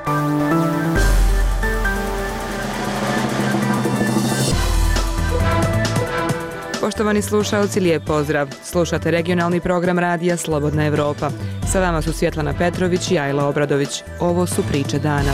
Poštovani slušaoci, lijep pozdrav. Slušate regionalni program radija Slobodna Evropa. Sa vama su Svjetlana Petrović i Ajla Obradović. Ovo su priče dana.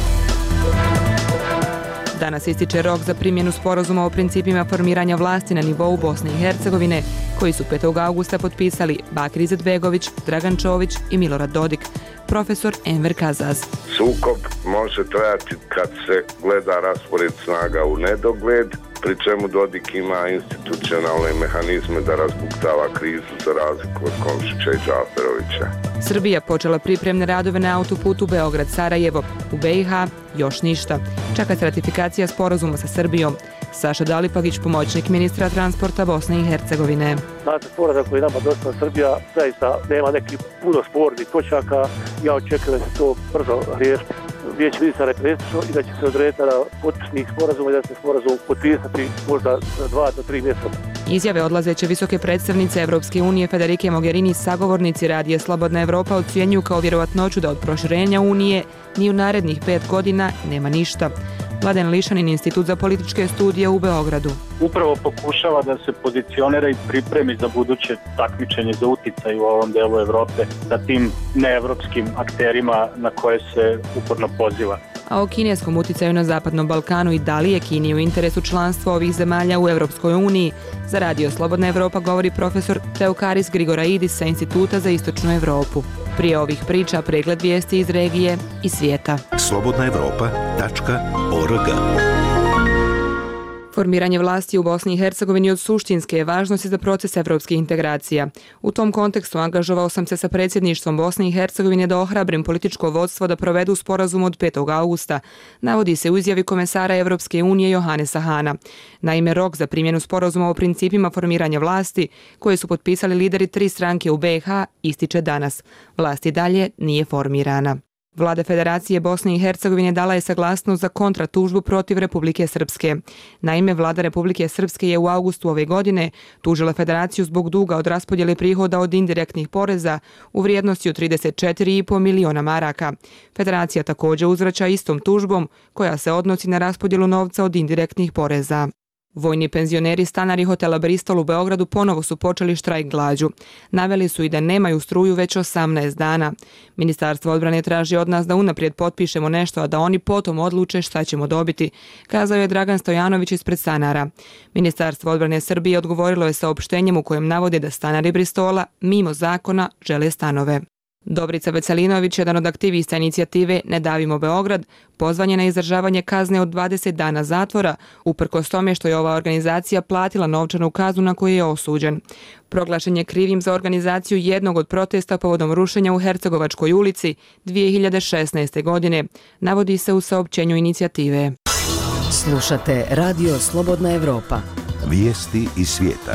Danas ističe rok za primjenu sporazuma o principima formiranja vlasti na nivou Bosne i Hercegovine, koji su 5. augusta potpisali Bakir Izetbegović, Dragan Čović i Milorad Dodik. Profesor Enver Kazaz. Sukob može trajati kad se gleda raspored snaga u nedogled, pri čemu Dodik ima institucionalne mehanizme da razbuktava krizu za razliku od Komšića i Džaferovića. Srbija počela pripremne radove na autoputu Beograd-Sarajevo. U BiH još ništa. Čeka se ratifikacija sporazuma sa Srbijom. Saša Dalipagić, pomoćnik ministra transporta Bosne i Hercegovine. Znate, sporazum koji nama došla Srbija zaista nema neki puno spornih točaka. Ja očekujem da se to brzo riješiti. Vijeće ministara je preslično i da će se odrediti na potpisnih sporazuma i da se sporazum potpisati možda za 2 do 3 mjeseca. Izjave odlazeće visoke predstavnice Evropske unije Federike Mogherini sagovornici radija Slobodna Evropa ocjenjuju kao vjerovatnoću da od proširenja Unije ni u narednih 5 godina nema ništa. Mladen Lišanin, Institut za političke studije u Beogradu. Upravo pokušava da se pozicionira i pripremi za buduće takmičenje za uticaj u ovom delu Evrope sa tim neevropskim akterima na koje se uporno poziva. A o kineskom uticaju na Zapadnom Balkanu i da li je Kini u interesu članstva ovih zemalja u Evropskoj uniji, za radio Slobodna Evropa govori profesor Teokaris Grigoraidis sa Instituta za istočnu Evropu. Prije ovih priča pregled vijesti iz regije i svijeta. slobodnaevropa.org. Formiranje vlasti u Bosni i Hercegovini od suštinske je važnosti za proces evropskih integracija. U tom kontekstu angažovao sam se sa predsjedništvom Bosne i Hercegovine da ohrabrim političko vodstvo da provedu sporazum od 5. augusta, navodi se u izjavi komesara Evropske unije Johanesa Hana. Naime, rok za primjenu sporazuma o principima formiranja vlasti, koje su potpisali lideri 3 stranke u BiH, ističe danas. Vlast i dalje nije formirana. Vlada Federacije Bosne i Hercegovine dala je saglasnost za kontratužbu protiv Republike Srpske. Naime, Vlada Republike Srpske je u augustu ove godine tužila Federaciju zbog duga od raspodjele prihoda od indirektnih poreza u vrijednosti od 34,5 miliona maraka. Federacija također uzvraća istom tužbom koja se odnosi na raspodjelu novca od indirektnih poreza. Vojni penzioneri stanari hotela Bristol u Beogradu ponovo su počeli štrajk glađu. Naveli su i da nemaju struju već 18 dana. Ministarstvo odbrane traži od nas da unaprijed potpišemo nešto, a da oni potom odluče šta ćemo dobiti, kazao je Dragan Stojanović ispred stanara. Ministarstvo odbrane Srbije odgovorilo je saopštenjem u kojem navode da stanari Bristola mimo zakona žele stanove. Dobrica Veselinović, jedan od aktivista inicijative Ne davimo Beograd, pozvan je na izdržavanje kazne od 20 dana zatvora, uprkos tome što je ova organizacija platila novčanu kaznu na koju je osuđen. Proglašen je krivim za organizaciju jednog od protesta povodom rušenja u Hercegovačkoj ulici 2016. godine, navodi se u saopćenju inicijative. Slušate Radio Slobodna Evropa. Vijesti iz svijeta.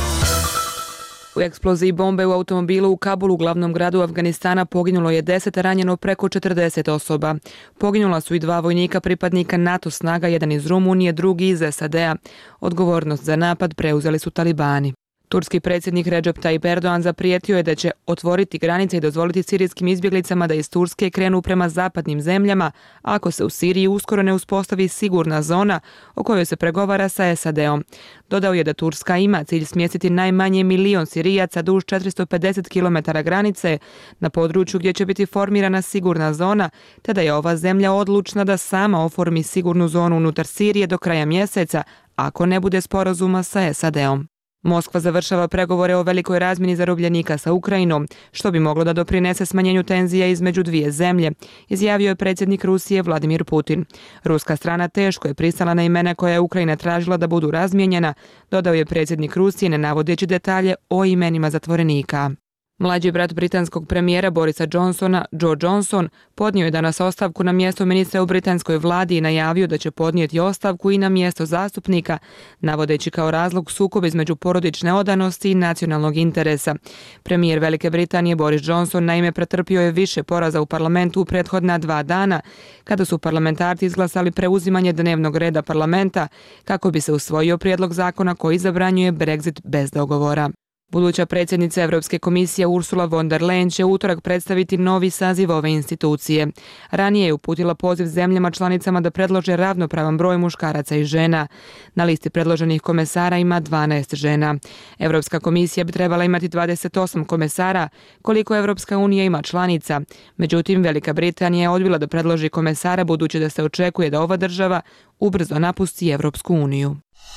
U eksploziji bombe u automobilu u Kabulu, glavnom gradu Afganistana, poginulo je 10, ranjeno preko 40 osoba. Poginula su i 2 vojnika pripadnika NATO snaga, jedan iz Rumunije, drugi iz SAD-a. Odgovornost za napad preuzeli su talibani. Turski predsjednik Recep Tayyip Erdogan zaprijetio je da će otvoriti granice i dozvoliti sirijskim izbjeglicama da iz Turske krenu prema zapadnim zemljama ako se u Siriji uskoro ne uspostavi sigurna zona o kojoj se pregovara sa SAD-om. Dodao je da Turska ima cilj smjestiti najmanje 1 milion Sirijaca duž 450 km granice na području gdje će biti formirana sigurna zona, te da je ova zemlja odlučna da sama oformi sigurnu zonu unutar Sirije do kraja mjeseca ako ne bude sporazuma sa SAD-om. Moskva završava pregovore o velikoj razmjeni zarobljenika sa Ukrajinom, što bi moglo da doprinese smanjenju tenzija između dvije zemlje, izjavio je predsjednik Rusije Vladimir Putin. Ruska strana teško je pristala na imena koja je Ukrajina tražila da budu razmijenjena, dodao je predsjednik Rusije ne navodeći detalje o imenima zatvorenika. Mlađi brat britanskog premijera Borisa Johnsona, Joe Johnson, podnio je danas ostavku na mjesto ministra u britanskoj vladi i najavio da će podnijeti ostavku i na mjesto zastupnika, navodeći kao razlog sukob između porodične odanosti i nacionalnog interesa. Premijer Velike Britanije Boris Johnson naime pretrpio je više poraza u parlamentu u prethodna 2 dana, kada su parlamentarci izglasali preuzimanje dnevnog reda parlamenta kako bi se usvojio prijedlog zakona koji zabranjuje Brexit bez dogovora. Buduća predsjednica Europske komisije Ursula von der Leyen će u utorak predstaviti novi saziv ove institucije. Ranije je uputila poziv zemljama članicama da predlože ravnopravan broj muškaraca i žena. Na listi predloženih komesara ima 12 žena. Europska komisija bi trebala imati 28 komesara, koliko Europska unija ima članica. Međutim, Velika Britanija je odbila da predloži komesara budući da se očekuje da ova država ubrzo napusti Europsku uniju.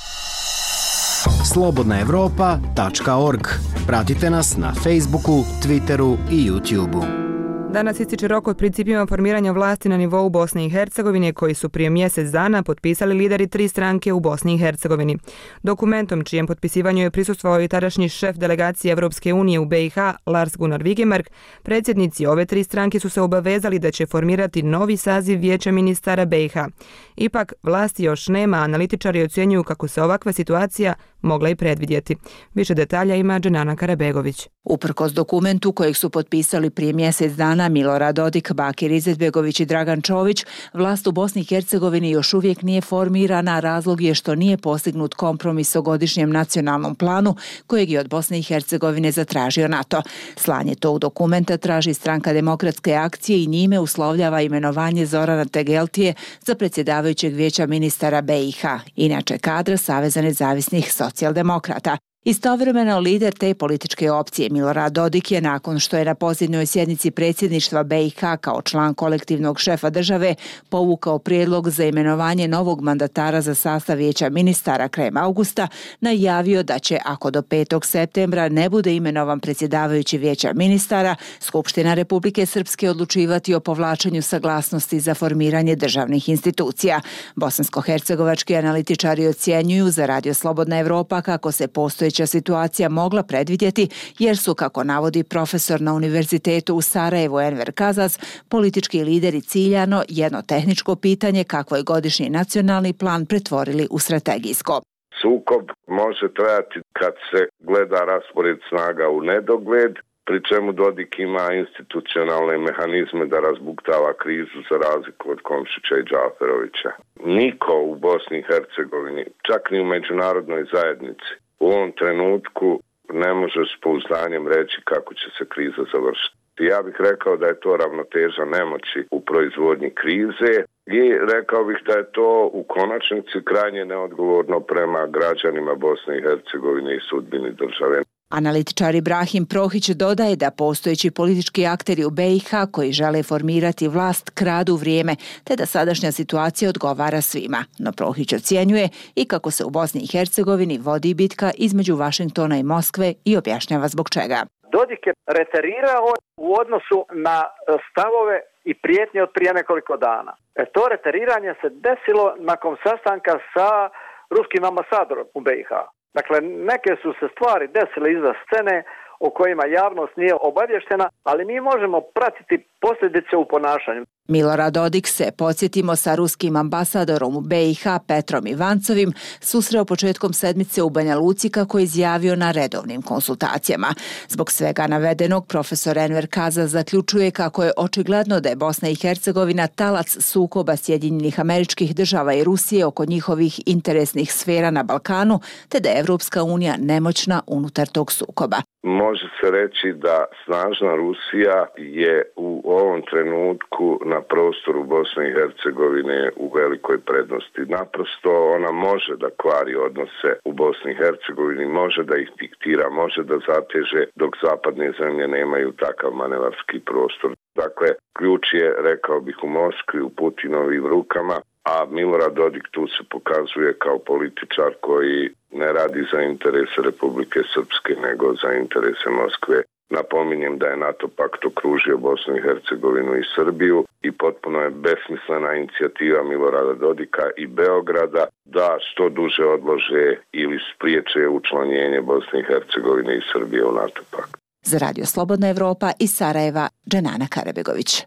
slobodnaevropa.org. Pratite nas na Facebooku, Twitteru i YouTubeu. Danas ističe rok od principima formiranja vlasti na nivou Bosne i Hercegovine koji su prije mjesec dana potpisali lideri 3 stranke u Bosni i Hercegovini. Dokumentom čijem potpisivanju je prisustvovao i tadašnji šef delegacije Europske unije u BiH Lars Gunnar Wigemark, predsjednici ove 3 stranke su se obavezali da će formirati novi saziv Vijeća ministara BiH. Ipak, vlasti još nema, analitičari ocjenjuju kako se ovakva situacija mogla i predvidjeti. Više detalja ima Dženana Karabegović. Uprkos dokumentu kojeg su potpisali prije mjesec dana Milorad Dodik, Bakir Izetbegović i Dragan Čović, vlast u Bosni i Hercegovini još uvijek nije formirana, razlog je što nije postignut kompromis o godišnjem nacionalnom planu kojeg je od Bosne i Hercegovine zatražio NATO. Slanje tog dokumenta traži Stranka demokratske akcije i njime uslovljava imenovanje Zorana Tegeltije za predsjedavajućeg Vijeća ministara BiH, inače kadra Saveza nezavisnih socijaldemokrata. Istovremeno lider te političke opcije Milorad Dodik je nakon što je na posljednjoj sjednici predsjedništva BiH kao član kolektivnog šefa države povukao prijedlog za imenovanje novog mandatara za sastav Vijeća ministara krajem augusta, najavio da će, ako do 5. septembra ne bude imenovan predsjedavajući Vijeća ministara, Skupština Republike Srpske odlučivati o povlačenju saglasnosti za formiranje državnih institucija. Bosansko-hercegovački analitičari ocjenjuju za Radio Slobodna Evropa kako se postojeća situacija mogla predvidjeti jer su, kako navodi profesor na Univerzitetu u Sarajevu Enver Kazas, politički lideri ciljano jedno tehničko pitanje kako je godišnji nacionalni plan pretvorili u strategijsko. Sukob može trajati kad se gleda raspored snaga u nedogled, pri čemu Dodik ima institucionalne mehanizme da razbuktava krizu za razliku od Komšića i Džaferovića. Niko u Bosni i Hercegovini, čak ni u međunarodnoj zajednici, u ovom trenutku ne može s pouzdanjem reći kako će se kriza završiti. Ja bih rekao da je to ravnoteža nemoći u proizvodnji krize i rekao bih da je to u konačnici krajnje neodgovorno prema građanima Bosne i Hercegovine i sudbini države. Analitičar Ibrahim Prohić dodaje da postojeći politički akteri u BiH koji žele formirati vlast kradu vrijeme, te da sadašnja situacija odgovara svima. No Prohić ocjenjuje i kako se u Bosni i Hercegovini vodi bitka između Vašingtona i Moskve i objašnjava zbog čega. Dodik je reterirao u odnosu na stavove i prijetnje od prije nekoliko dana. To reteriranje se desilo nakon sastanka sa ruskim ambasadorom u BiH. Dakle, neke su se stvari desile iza scene o kojima javnost nije obavještena, ali mi možemo pratiti posljedice u ponašanju. Milorad Dodik se, podsjetimo, sa ruskim ambasadorom u BiH Petrom Ivancovim susreo početkom sedmice u Banja Luci kako je izjavio na redovnim konsultacijama. Zbog svega navedenog, profesor Enver Kaza zaključuje kako je očigledno da je Bosna i Hercegovina talac sukoba Sjedinjenih Američkih Država i Rusije oko njihovih interesnih sfera na Balkanu, te da je Evropska unija nemoćna unutar tog sukoba. Može se reći da snažna Rusija je u ovom trenutku na prostoru Bosne i Hercegovine u velikoj prednosti. Naprosto ona može da kvari odnose u Bosni i Hercegovini, može da ih diktira, može da zateže, dok zapadne zemlje nemaju takav manevarski prostor. Dakle, ključ je, rekao bih, u Moskvi, u Putinovim rukama, a Milorad Dodik tu se pokazuje kao političar koji ne radi za interese Republike Srpske, nego za interese Moskve. Napominjem da je NATO pakt okružio Bosnu i Hercegovinu i Srbiju i potpuno je besmislena inicijativa Milorada Dodika i Beograda da što duže odlože ili spriječe učlanjenje Bosne i Hercegovine i Srbije u NATO pakt. Za Radio Slobodna Evropa iz Sarajeva, Dženana Karabegović.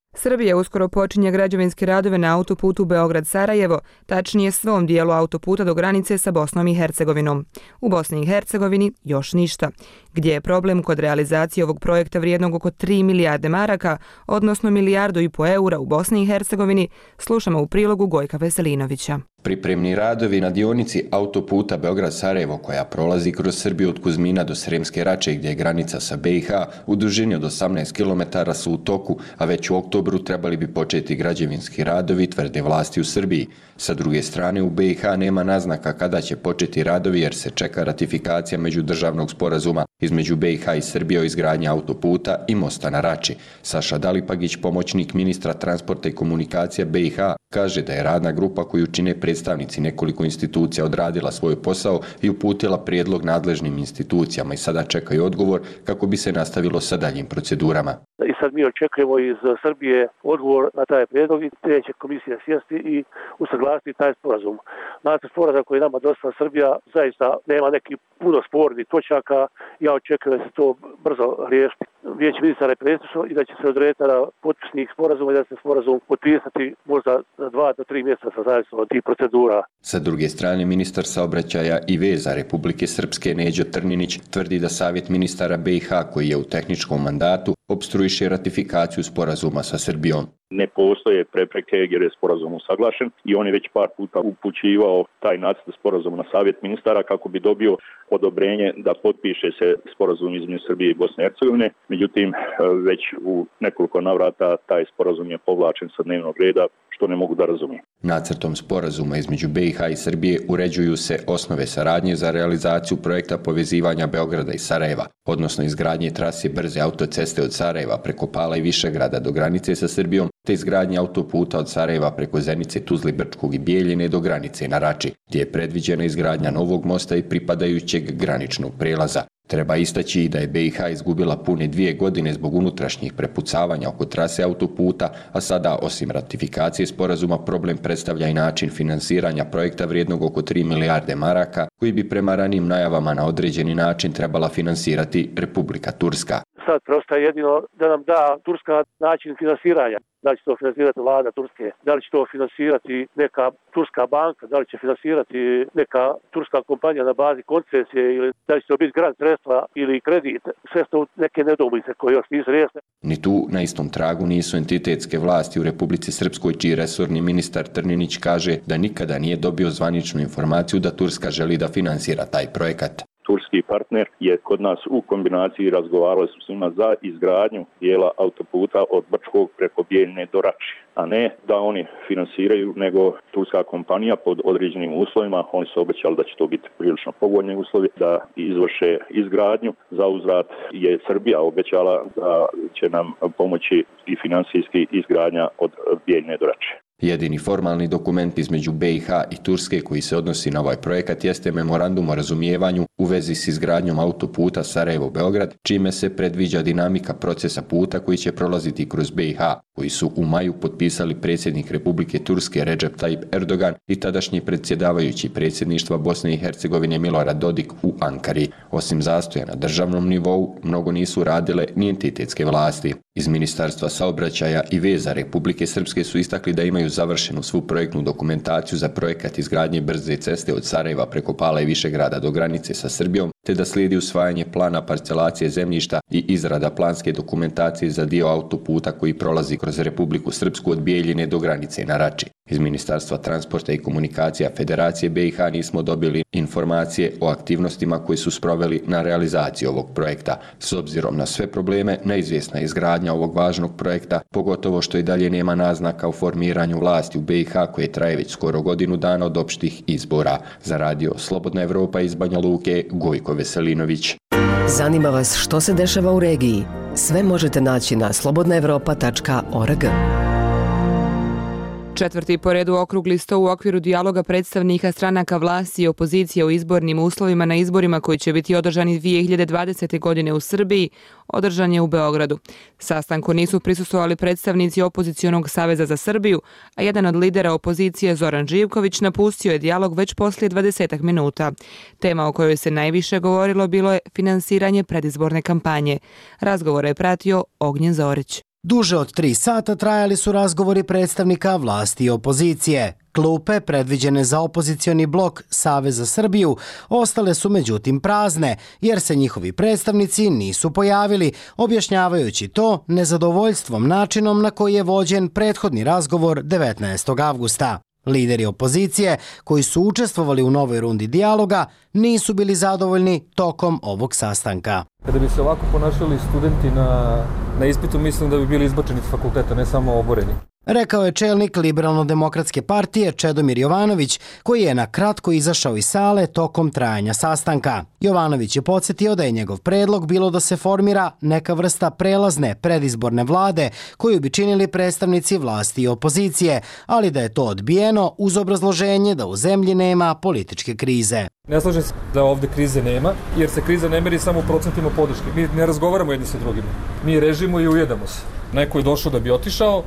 Srbija uskoro počinje građevinske radove na autoputu Beograd-Sarajevo, tačnije svom dijelu autoputa do granice sa Bosnom i Hercegovinom. U Bosni i Hercegovini još ništa. Gdje je problem kod realizacije ovog projekta vrijednog oko 3 milijarde maraka, odnosno 1,5 milijardu eura u Bosni i Hercegovini, slušamo u prilogu Gojka Veselinovića. Pripremni radovi na dionici autoputa Beograd-Sarajevo koja prolazi kroz Srbiju od Kuzmina do Sremske Rače gdje je granica sa BiH u dužini od 18 km su u toku, a već u oktobru trebali bi početi građevinski radovi, tvrde vlasti u Srbiji. Sa druge strane, u BiH nema naznaka kada će početi radovi jer se čeka ratifikacija međudržavnog sporazuma između BiH i Srbije o izgradnji autoputa i mosta na Rači. Saša Dalipagić, pomoćnik ministra transporta i komunikacija BiH, kaže da je radna grupa koju čine predstavnici nekoliko institucija odradila svoj posao i uputila prijedlog nadležnim institucijama i sada čekaju odgovor kako bi se nastavilo sa daljim procedurama. I sad mi očekujemo iz Srbije odgovor na taj prijedlog i te će komisija sjesti i usaglasiti taj sporazum. Nacrt sporazuma koji nama dosta Srbija zaista nema neki puno spornih točaka. Ja očekujem da se to brzo riješiti. Vijeće ministara je predsjedništvo i da će se odrediti na potpisnih sporazuma i da se sporazum potpisati možda za 2 do 3 mjeseca zavisno od tih procedura. Sa druge strane, ministar saobraćaja i veza Republike Srpske Neđo Trninić tvrdi da Savjet ministara BiH koji je u tehničkom mandatu opstruiše ratifikaciju sporazuma sa Srbijom. Ne postoje prepreke jer je sporazum usaglašen i on je već par puta upućivao taj nacrt sporazuma na Savjet ministara kako bi dobio odobrenje da potpiše se sporazum između Srbije i Bosne i Hercegovine. Međutim, već u nekoliko navrata taj sporazum je povlačen sa dnevnog reda, što ne mogu da razumijem. Nacrtom sporazuma između BiH i Srbije uređuju se osnove saradnje za realizaciju projekta povezivanja Beograda i Sarajeva, odnosno izgradnje trase brze autoceste od Sarajeva preko Pala i Višegrada do granice sa Srbijom, te izgradnje autoputa od Sarajeva preko Zenice, Tuzle, Brčkog i Bijeljine do granice na Rači, gdje je predviđena izgradnja novog mosta i pripadajućeg graničnog prelaza. Treba istaći i da je BiH izgubila pune 2 godine zbog unutrašnjih prepucavanja oko trase autoputa, a sada, osim ratifikacije sporazuma, problem predstavlja i način finansiranja projekta vrijednog oko 3 milijarde maraka, koji bi prema ranijim najavama na određeni način trebala finansirati Republika Turska. Sad preostaje jedino da nam da Turska način finansiranja. Da li će to finansirati vlada Turske, da li će to finansirati neka turska banka, da li će finansirati neka turska kompanija na bazi koncesije ili da li će to biti grant sredstva ili kredit. Sve su neke nedoumice koje još nisu riješene. Ni tu na istom tragu nisu entitetske vlasti u Republici Srpskoj, čiji resorni ministar Trninić kaže da nikada nije dobio zvaničnu informaciju da Turska želi da finansira taj projekat. Turski partner je kod nas u kombinaciji razgovarali su s njima za izgradnju dijela autoputa od Brčkog preko Bijeljine do Rači, a ne da oni finansiraju, nego turska kompanija pod određenim uslovima. Oni su obećali da će to biti prilično povoljni uslovi, da izvrše izgradnju. Za uzvrat je Srbija obećala da će nam pomoći i finansijski izgradnja od Bijeljine do Rači. Jedini formalni dokument između BiH i Turske koji se odnosi na ovaj projekat jeste memorandum o razumijevanju u vezi s izgradnjom autoputa Sarajevo-Beograd, čime se predviđa dinamika procesa puta koji će prolaziti kroz BiH, koji su u maju potpisali predsjednik Republike Turske Recep Tayyip Erdogan i tadašnji predsjedavajući predsjedništva Bosne i Hercegovine Milorad Dodik u Ankari. Osim zastoja na državnom nivou, mnogo nisu radile ni entitetske vlasti. Iz Ministarstva saobraćaja i veza Republike Srpske su istakli da imaju završenu svu projektnu dokumentaciju za projekat izgradnje brze ceste od Sarajeva preko Pala i Višegrada do granice sa Srbijom, te da slijedi usvajanje plana parcelacije zemljišta i izrada planske dokumentacije za dio autoputa koji prolazi kroz Republiku Srpsku od Bijeljine do granice na Rači. Iz Ministarstva transporta i komunikacija Federacije BiH nismo dobili informacije o aktivnostima koje su sproveli na realizaciji ovog projekta. S obzirom na sve probleme, neizvjesna je izgradnja ovog važnog projekta, pogotovo što i dalje nema naznaka o formiranju vlasti u BiH koje traje već skoro godinu dana od opštih izbora. Za radio Slobodna Evropa iz Banja Luke, Gojko Veselinović. Zanima vas što se dešava u regiji? Sve možete naći na slobodnaevropa.org. Četvrti po redu okrugli sto u okviru dijaloga predstavnika stranaka vlasti i opozicije o izbornim uslovima na izborima koji će biti održani 2020. godine u Srbiji, održan je u Beogradu. Sastanku nisu prisustvovali predstavnici Opozicionog saveza za Srbiju, a jedan od lidera opozicije, Zoran Živković, napustio je dijalog već poslije 20 minuta. Tema o kojoj se najviše govorilo bilo je finansiranje predizborne kampanje. Razgovor je pratio Ognjen Zorić. Duže od 3 sata trajali su razgovori predstavnika vlasti i opozicije. Klupe, predviđene za opozicioni blok Savez za Srbiju, ostale su međutim prazne, jer se njihovi predstavnici nisu pojavili, objašnjavajući to nezadovoljstvom načinom na koji je vođen prethodni razgovor 19. avgusta. Lideri opozicije, koji su učestvovali u novoj rundi dijaloga, nisu bili zadovoljni tokom ovog sastanka. Kada bi se ovako ponašali studenti na ispitu, mislim da bi bili izbačeni iz fakulteta, ne samo oboreni. Rekao je čelnik Liberalno-demokratske partije Čedomir Jovanović, koji je na kratko izašao iz sale tokom trajanja sastanka. Jovanović je podsjetio da je njegov predlog bilo da se formira neka vrsta prelazne predizborne vlade koju bi činili predstavnici vlasti i opozicije, ali da je to odbijeno uz obrazloženje da u zemlji nema političke krize. Ne slažem se da ovde krize nema, jer se kriza ne meri samo u procentima podrške. Mi ne jedni sa drugima. Mi režimo i ujedamo se. Neko je došao da bi otišao,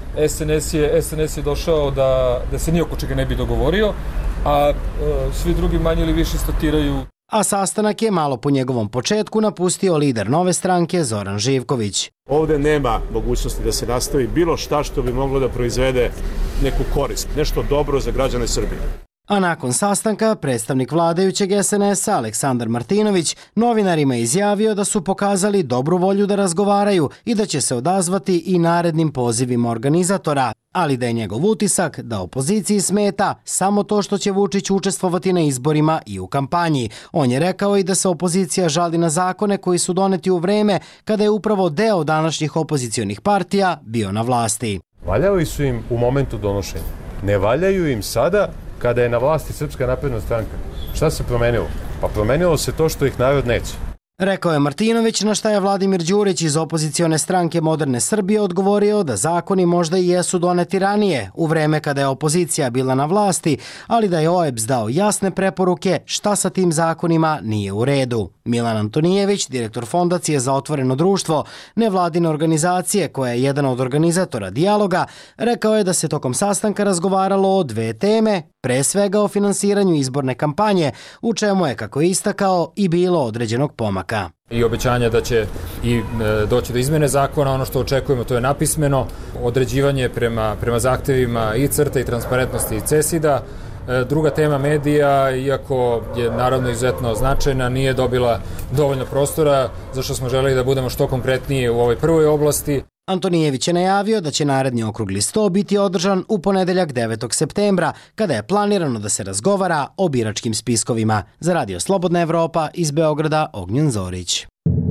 SNS je došao da se nijoko čega ne bi dogovorio, a svi drugi manje ili više statiraju. A sastanak je malo po njegovom početku napustio lider Nove stranke Zoran Živković. Ovde nema mogućnosti da se nastavi bilo šta što bi moglo da proizvede neku korist, nešto dobro za građane Srbije. A nakon sastanka, predstavnik vladajućeg SNS-a Aleksandar Martinović novinarima je izjavio da su pokazali dobru volju da razgovaraju i da će se odazvati i narednim pozivima organizatora, ali da je njegov utisak da opoziciji smeta samo to što će Vučić učestvovati na izborima i u kampanji. On je rekao i da se opozicija žali na zakone koji su doneti u vreme kada je upravo deo današnjih opozicionih partija bio na vlasti. Valjali su im u momentu donošenja. Ne valjaju im sada kada je na vlasti Srpska napredna stranka. Šta se promenilo? Pa promenilo se to što ih narod neće. Rekao je Martinović, na šta je Vladimir Đurić iz opozicione stranke Moderne Srbije odgovorio da zakoni možda i jesu doneti ranije, u vreme kada je opozicija bila na vlasti, ali da je OEBS dao jasne preporuke šta sa tim zakonima nije u redu. Milan Antonijević, direktor Fondacije za otvoreno društvo, nevladine organizacije koja je jedan od organizatora dijaloga, rekao je da se tokom sastanka razgovaralo o 2 teme, pre svega o finansiranju izborne kampanje, u čemu je, kako je istakao, i bilo određenog pomaka. I obećanja da će i doći do izmene zakona, ono što očekujemo to je napismeno, određivanje prema zahtevima i CRTA i transparentnosti i CESID-a. Druga tema medija, iako je naravno izuzetno značajna, nije dobila dovoljno prostora, zašto smo želeli da budemo što konkretniji u ovoj prvoj oblasti. Antonijević je najavio da će naredni okrugli sto biti održan u ponedeljak 9. septembra, kada je planirano da se razgovara o biračkim spiskovima. Za Radio Slobodna Evropa iz Beograda, Ognjen Zorić.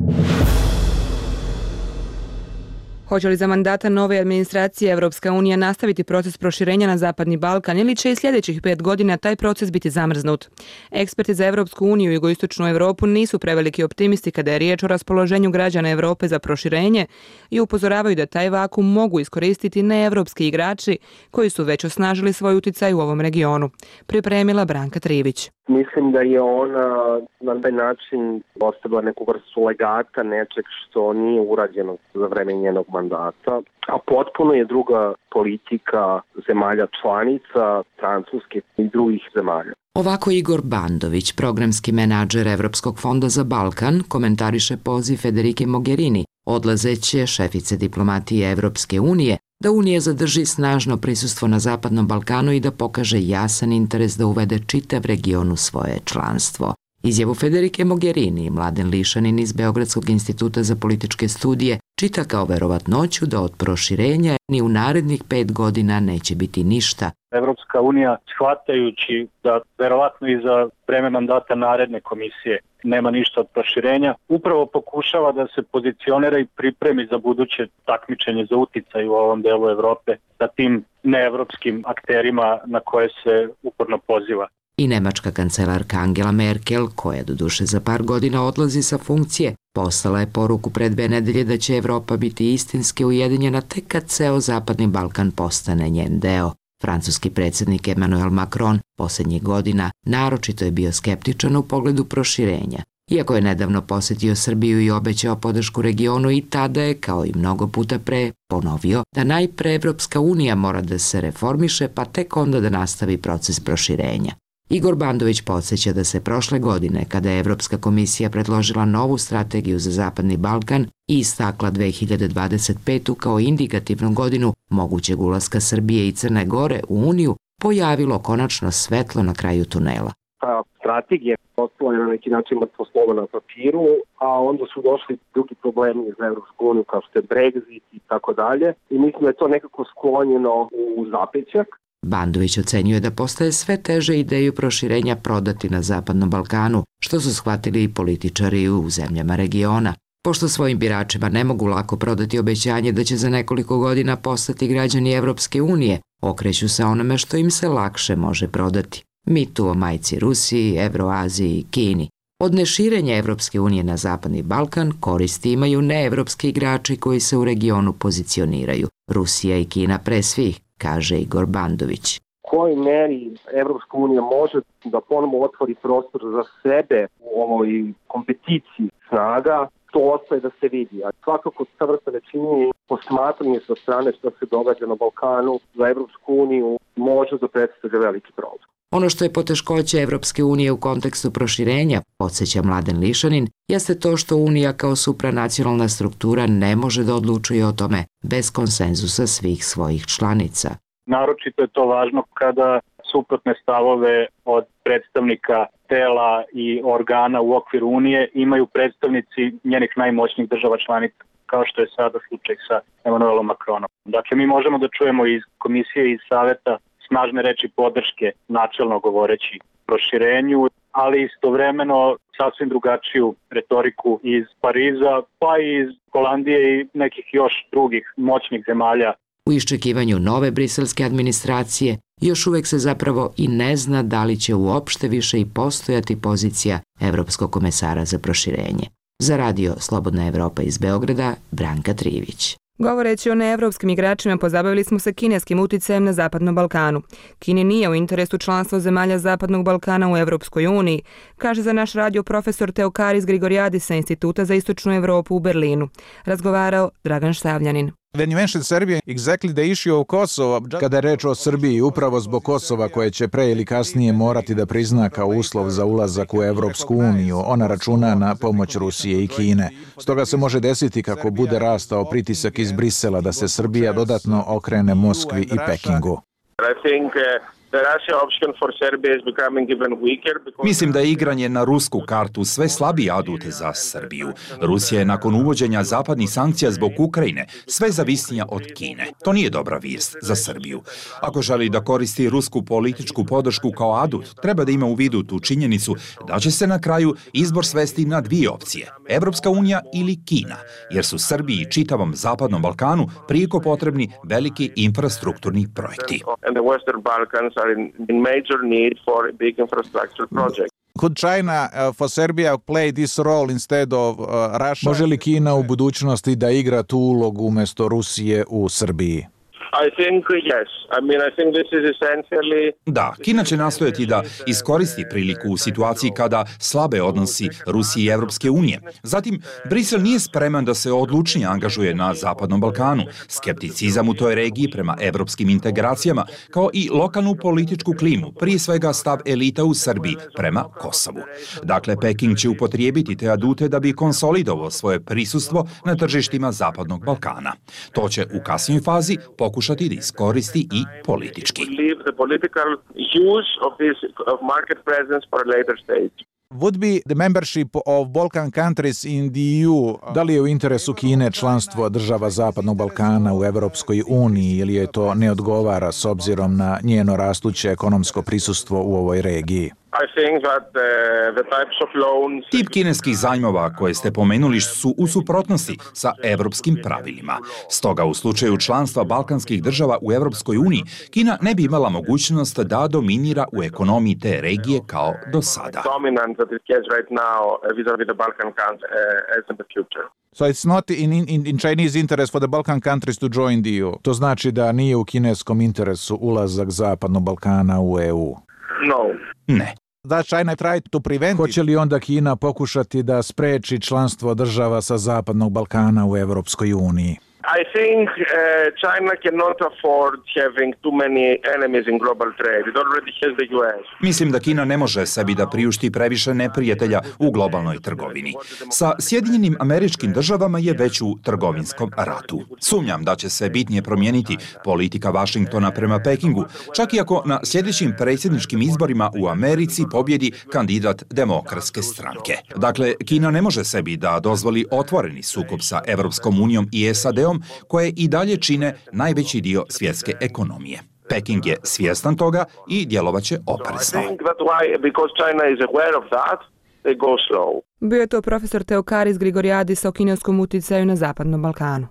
Hoće li za mandata nove administracije Evropska unija nastaviti proces proširenja na Zapadni Balkan ili će i sljedećih 5 godina taj proces biti zamrznut? Eksperti za Evropsku uniju i jugoistočnu Evropu nisu preveliki optimisti kada je riječ o raspoloženju građana Evrope za proširenje i upozoravaju da taj vakum mogu iskoristiti neevropski igrači koji su već osnažili svoj uticaj u ovom regionu. Pripremila Branka Trivić. Mislim da je ona na taj način ostavila neku vrstu legata nečeg što nije urađeno za vreme njenog mandata, a potpuno je druga politika zemalja članica, Francuske i drugih zemalja. Ovako Igor Bandović, programski menadžer Evropskog fonda za Balkan, komentariše poziv Federike Mogherini, odlazeće šefice diplomatije Evropske unije, da Unija zadrži snažno prisustvo na Zapadnom Balkanu i da pokaže jasan interes da uvede čitav region u svoje članstvo. Izjavu Federike Mogherini, Mladen Lišanin iz Beogradskog instituta za političke studije, čita kao verovatnoću da od proširenja ni u narednih 5 godina neće biti ništa. Evropska unija, shvatajući da verovatno i za vreme mandata naredne komisije nema ništa od proširenja, upravo pokušava da se pozicionira i pripremi za buduće takmičenje za uticaj u ovom delu Evrope sa tim neevropskim akterima na koje se uporno poziva. I nemačka kancelarka Angela Merkel, koja doduše za par godina odlazi sa funkcije, poslala je poruku pred 2 nedelje da će Evropa biti istinski ujedinjena tek kad ceo Zapadni Balkan postane njen deo. Francuski predsjednik Emmanuel Macron posljednjih godina naročito je bio skeptičan u pogledu proširenja. Iako je nedavno posjetio Srbiju i obećao podršku regionu, i tada je, kao i mnogo puta pre, ponovio da najpre Evropska unija mora da se reformiše, pa tek onda da nastavi proces proširenja. Igor Bandović podsjeća da se prošle godine, kada je Evropska komisija predložila novu strategiju za Zapadni Balkan i istakla 2025. kao indikativnu godinu mogućeg ulaska Srbije i Crne Gore u Uniju, pojavilo konačno svetlo na kraju tunela. Ta strategija ostala je na neki način mrtvo slovo na papiru, a onda su došli drugi problemi za Evropsku uniju kao što je Brexit i tako dalje. I mislim da je to nekako sklonjeno u zapećak. Bandović ocenjuje da postaje sve teže ideju proširenja prodati na Zapadnom Balkanu, što su shvatili i političari u zemljama regiona. Pošto svojim biračima ne mogu lako prodati obećanje da će za nekoliko godina postati građani Evropske unije, okreću se onome što im se lakše može prodati. Mitu o majci Rusiji, Evroaziji i Kini. Od neširenja Evropske unije na Zapadni Balkan koristi imaju neevropski igrači koji se u regionu pozicioniraju. Rusija i Kina pre svih, kaže Igor Bandović. U kojoj meri Evropska unija može da ponovo otvori prostor za sebe u ovoj kompeticiji snaga, to ostaje da se vidi. A svakako ta vrsta nečinjenja posmatranje sa strane što se događa na Balkanu za Evropsku uniju može da predstavlja veliki problem. Ono što je poteškoća Evropske unije u kontekstu proširenja, podsjeća Mladen Lišanin, jeste to što Unija kao supranacionalna struktura ne može da odlučuje o tome bez konsenzusa svih svojih članica. Naročito je to važno kada suprotne stavove od predstavnika tela i organa u okviru Unije imaju predstavnici njenih najmoćnijih država članica, kao što je sada slučaj sa Emmanuelom Macronom. Dakle, mi možemo da čujemo iz komisije i iz saveta snažne reči podrške, načelno govoreći proširenju, ali istovremeno sasvim drugačiju retoriku iz Pariza, pa i iz Holandije i nekih još drugih moćnih zemalja. U iščekivanju nove briselske administracije još uvek se zapravo i ne zna da li će uopšte više i postojati pozicija Evropskog komesara za proširenje. Za radio Slobodna Evropa iz Beograda, Branka Trivić. Govoreći o neevropskim igračima, pozabavili smo se kineskim uticajem na Zapadnom Balkanu. Kini nije u interesu članstva zemalja Zapadnog Balkana u Evropskoj uniji, kaže za naš radio profesor Teokaris Grigoriadis sa Instituta za istočnu Evropu u Berlinu. Razgovarao Dragan Štavljanin. Kada je reč o Srbiji, upravo zbog Kosova koje će pre ili kasnije morati da prizna kao uslov za ulazak u Evropsku uniju, ona računa na pomoć Rusije i Kine. Stoga se može desiti kako bude rastao pritisak iz Brisela da se Srbija dodatno okrene Moskvi i Pekingu. Mislim da je igranje na rusku kartu sve slabiji adut za Srbiju. Rusija je nakon uvođenja zapadnih sankcija zbog Ukrajine sve zavisnija od Kine. To nije dobra vijest za Srbiju. Ako želi da koristi rusku političku podršku kao adut, treba da ima u vidu tu činjenicu da će se na kraju izbor svesti na dvije opcije, Evropska unija ili Kina, jer su Srbiji i čitavom Zapadnom Balkanu prijeko potrebni veliki infrastrukturni projekti. In major need for big infrastructure projects. Could China for Serbia play this role instead of Russia? Može li Kina u budućnosti da igra tu ulogu umjesto Rusije u Srbiji? Da, Kina će nastojati da iskoristi priliku u situaciji kada slabe odnosi Rusije i Evropske unije. Zatim, Brisel nije spreman da se odlučnije angažuje na Zapadnom Balkanu. Skepticizam u toj regiji prema evropskim integracijama, kao i lokalnu političku klimu, prije svega stav elita u Srbiji prema Kosovu. Dakle, Peking će upotrijebiti te adute da bi konsolidovao svoje prisustvo na tržištima Zapadnog Balkana. To će u kasnijoj fazi pokušati da iskoristi i politički. Would be the membership of Balkan countries in the EU. Da li je u interesu Kine članstvo država Zapadnog Balkana u Evropskoj uniji ili je to ne odgovara s obzirom na njeno rastuće ekonomsko prisustvo u ovoj regiji? Tip kineskih zajmova koje ste pomenuli su u suprotnosti sa evropskim pravilima. Stoga u slučaju članstva balkanskih država u Evropskoj uniji, Kina ne bi imala mogućnost da dominira u ekonomiji te regije kao do sada. So it's not in Chinese interest for the Balkan countries to join the EU. To znači da nije u kineskom interesu ulazak Zapadnog Balkana u EU. Ne. Da China try to prevent it. Hoće li onda Kina pokušati da spreči članstvo država sa Zapadnog Balkana u Evropskoj uniji? I think China cannot afford having too many enemies in global trade. It already has the US. Mislim da Kina ne može sebi da priušti previše neprijatelja u globalnoj trgovini. Sa Sjedinjenim Američkim Državama je već u trgovinskom ratu. Sumnjam da će se bitnije promijeniti politika Vašingtona prema Pekingu, čak i ako na sljedećim predsjedničkim izborima u Americi pobjedi kandidat Demokratske stranke. Dakle, Kina ne može sebi da dozvoli otvoreni sukob sa Evropskom unijom i SAD-om, koje i dalje čine najveći dio svjetske ekonomije. Peking je svjestan toga i djelovaće oprezno. Bio je to profesor Teokaris Grigoriadis o kineskom utjecaju na Zapadnom Balkanu.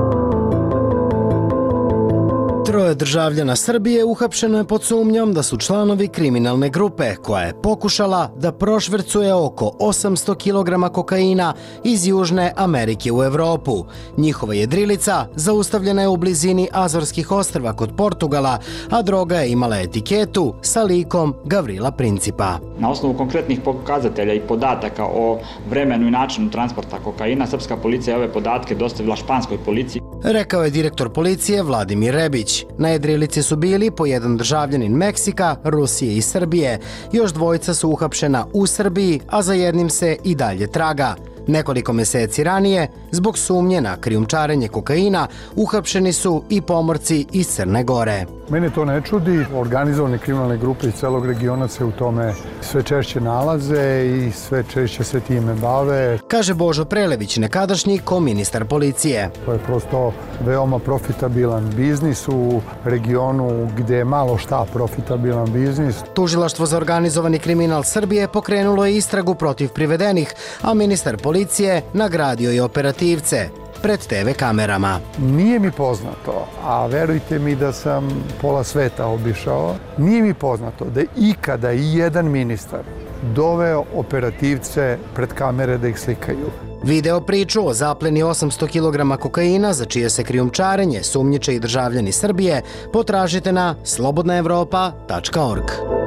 3 državljana Srbije uhapšeno je pod sumnjom da su članovi kriminalne grupe koja je pokušala da prošvercuje oko 800 kg kokaina iz Južne Amerike u Evropu. Njihova jedrilica zaustavljena je u blizini Azorskih ostrva kod Portugala, a droga je imala etiketu sa likom Gavrila Principa. Na osnovu konkretnih pokazatelja i podataka o vremenu i načinu transporta kokaina, srpska policija je ove podatke dostavila španskoj policiji. Rekao je direktor policije Vladimir Rebić. Na jedrilici su bili po jedan državljanin Meksika, Rusije i Srbije. Još 2 su uhapšena u Srbiji, a za jednim se i dalje traga. Nekoliko mjeseci ranije, zbog sumnje na krijumčarenje kokaina, uhapšeni su i pomorci iz Crne Gore. Mene to ne čudi. Organizovane kriminalne grupe iz celog regiona se u tome sve češće nalaze i sve češće se time bave. Kaže Božo Prelević, nekadašnji koministar policije. To je prosto veoma profitabilan biznis u regionu gdje je malo šta profitabilan biznis. Tužilaštvo za organizovani kriminal Srbije pokrenulo je istragu protiv privedenih, a ministar policije nagradio je operativce pred TV kamerama. Nije mi poznato, a verujte mi da sam pola sveta obišao, nije mi poznato da je ikada i jedan ministar doveo operativce pred kamere da ih slikaju. Video priču o zapleni 800 kg kokaina za čije se krijumčarenje sumnjiče i državljani Srbije potražite na slobodnaevropa.org.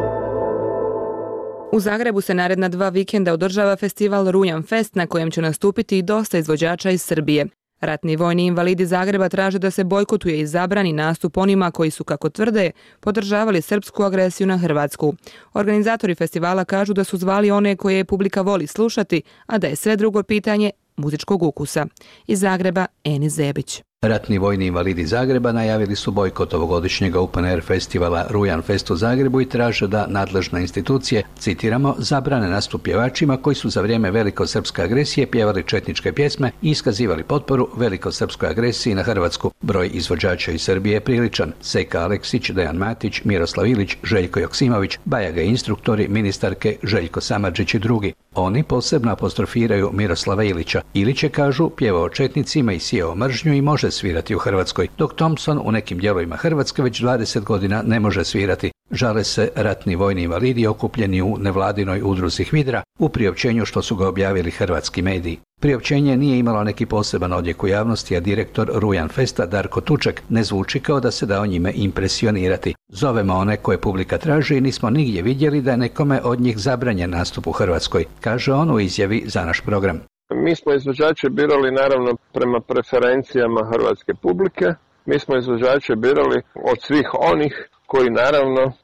U Zagrebu se naredna 2 vikenda održava festival Rujan Fest na kojem će nastupiti i dosta izvođača iz Srbije. Ratni vojni invalidi Zagreba traže da se bojkotuje i zabrani nastup onima koji su, kako tvrde, podržavali srpsku agresiju na Hrvatsku. Organizatori festivala kažu da su zvali one koje publika voli slušati, a da je sve drugo pitanje muzičkog ukusa. Iz Zagreba, Eni Zebić. Ratni vojni invalidi Zagreba najavili su bojkot ovogodišnjeg Open Air festivala Rujan Fest u Zagrebu i traže da nadležne institucije, citiramo, zabrane nastup pjevačima koji su za vrijeme velikosrpske agresije pjevali četničke pjesme i iskazivali potporu velikosrpskoj agresiji na Hrvatsku. Broj izvođača iz Srbije je priličan. Seka Aleksić, Dejan Matić, Miroslav Ilić, Željko Joksimović, Bajaga instruktori, ministarke Željko Samardžić i drugi. Oni posebno apostrofiraju Miroslava Ilića. Ilić je, kažu, pjevao četnicima i sijao mržnju i može svirati u Hrvatskoj, dok Thompson u nekim dijelovima Hrvatske već 20 godina ne može svirati. Žale se ratni vojni invalidi okupljeni u nevladinoj udruzi HVIDRA u priopćenju što su ga objavili hrvatski mediji. Priopćenje nije imalo neki poseban odjek u javnosti, a direktor Rujan Festa Darko Tuček ne zvuči kao da se dao njime impresionirati. Zovemo one koje publika traži i nismo nigdje vidjeli da je nekome od njih zabranjen nastup u Hrvatskoj, kaže on u izjavi za naš program. Mi smo izvođače birali naravno prema preferencijama hrvatske publike. Mi smo izvođače birali od svih onih koji naravno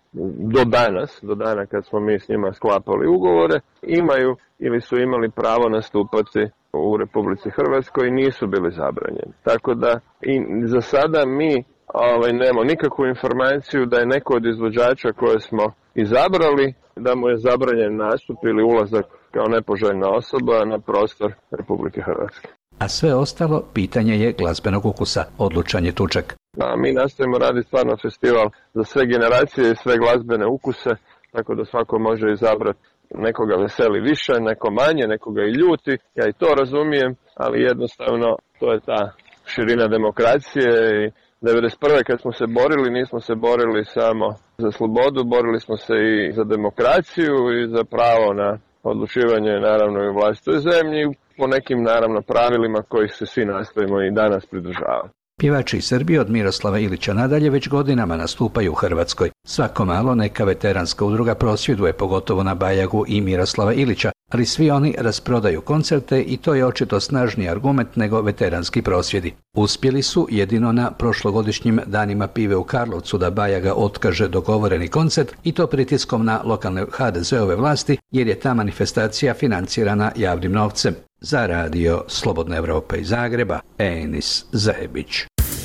do dana kad smo mi s njima sklapali ugovore, imaju ili su imali pravo nastupati u Republici Hrvatskoj i nisu bili zabranjeni. Tako da i za sada mi nemamo nikakvu informaciju da je neko od izvođača koje smo izabrali da mu je zabranjen nastup ili ulazak kao nepoželjna osoba na prostor Republike Hrvatske. A sve ostalo pitanje je glazbenog ukusa, odlučan je Tuček. Mi nastavimo raditi stvarno festival za sve generacije i sve glazbene ukuse, tako da svako može izabrati, nekoga veseli više, neko manje, nekoga i ljuti. Ja i to razumijem, ali jednostavno to je ta širina demokracije i 1991. kad smo se borili, nismo se borili samo za slobodu, borili smo se i za demokraciju i za pravo na odlučivanje naravno i u vlastitoj zemlji po nekim naravno pravilima kojih se svi nastojimo i danas pridržavati. Pjevači iz Srbije od Miroslava Ilića nadalje već godinama nastupaju u Hrvatskoj. Svako malo neka veteranska udruga prosvjeduje, pogotovo na Bajagu i Miroslava Ilića, ali svi oni rasprodaju koncerte i to je očito snažniji argument nego veteranski prosvjedi. Uspjeli su jedino na prošlogodišnjim danima pive u Karlovcu da Bajaga otkaže dogovoreni koncert i to pritiskom na lokalne HDZ-ove vlasti jer je ta manifestacija financirana javnim novcem. Za radio Slobodna Evropa iz Zagreba, Enis Zajebić.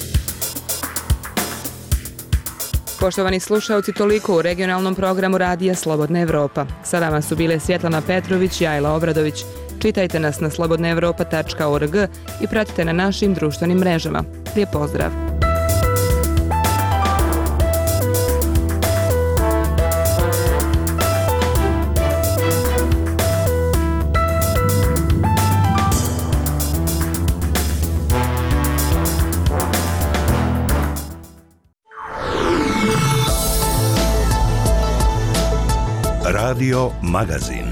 Poštovani slušalci, toliko u regionalnom programu radija Slobodna Evropa. Sa vama su bile Svjetlana Petrović i Ajla Obradović. Čitajte nas na slobodnaevropa.org i pratite na našim društvenim mrežama. Lijep pozdrav! Radio Magazin.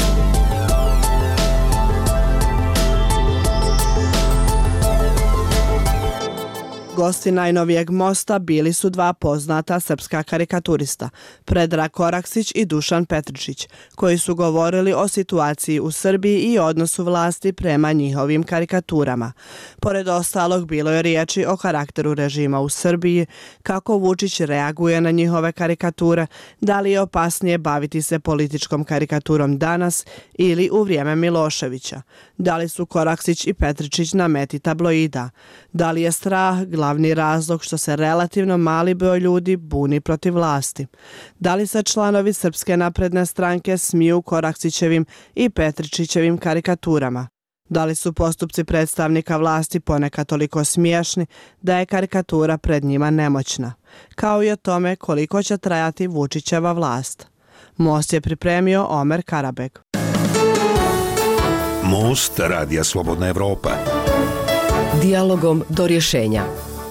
Gosti najnovijeg mosta bili su dva poznata srpska karikaturista, Predrag Koraksić i Dušan Petričić, koji su govorili o situaciji u Srbiji i odnosu vlasti prema njihovim karikaturama. Pored ostalog, bilo je riječi o karakteru režima u Srbiji, kako Vučić reaguje na njihove karikature, da li je opasnije baviti se političkom karikaturom danas ili u vrijeme Miloševića, da li su Koraksić i Petričić na meti tabloida, da li je strah glavni razlog što se relativno mali broj ljudi buni protiv vlasti. Da li se članovi Srpske napredne stranke smiju Koraksićevim i Petričićevim karikaturama? Da li su postupci predstavnika vlasti ponekad toliko smiješni da je karikatura pred njima nemoćna? Kao i o tome koliko će trajati Vučićeva vlast. Most je pripremio Omer Karabeg. Most radija Slobodna Evropa. Dijalogom do rješenja.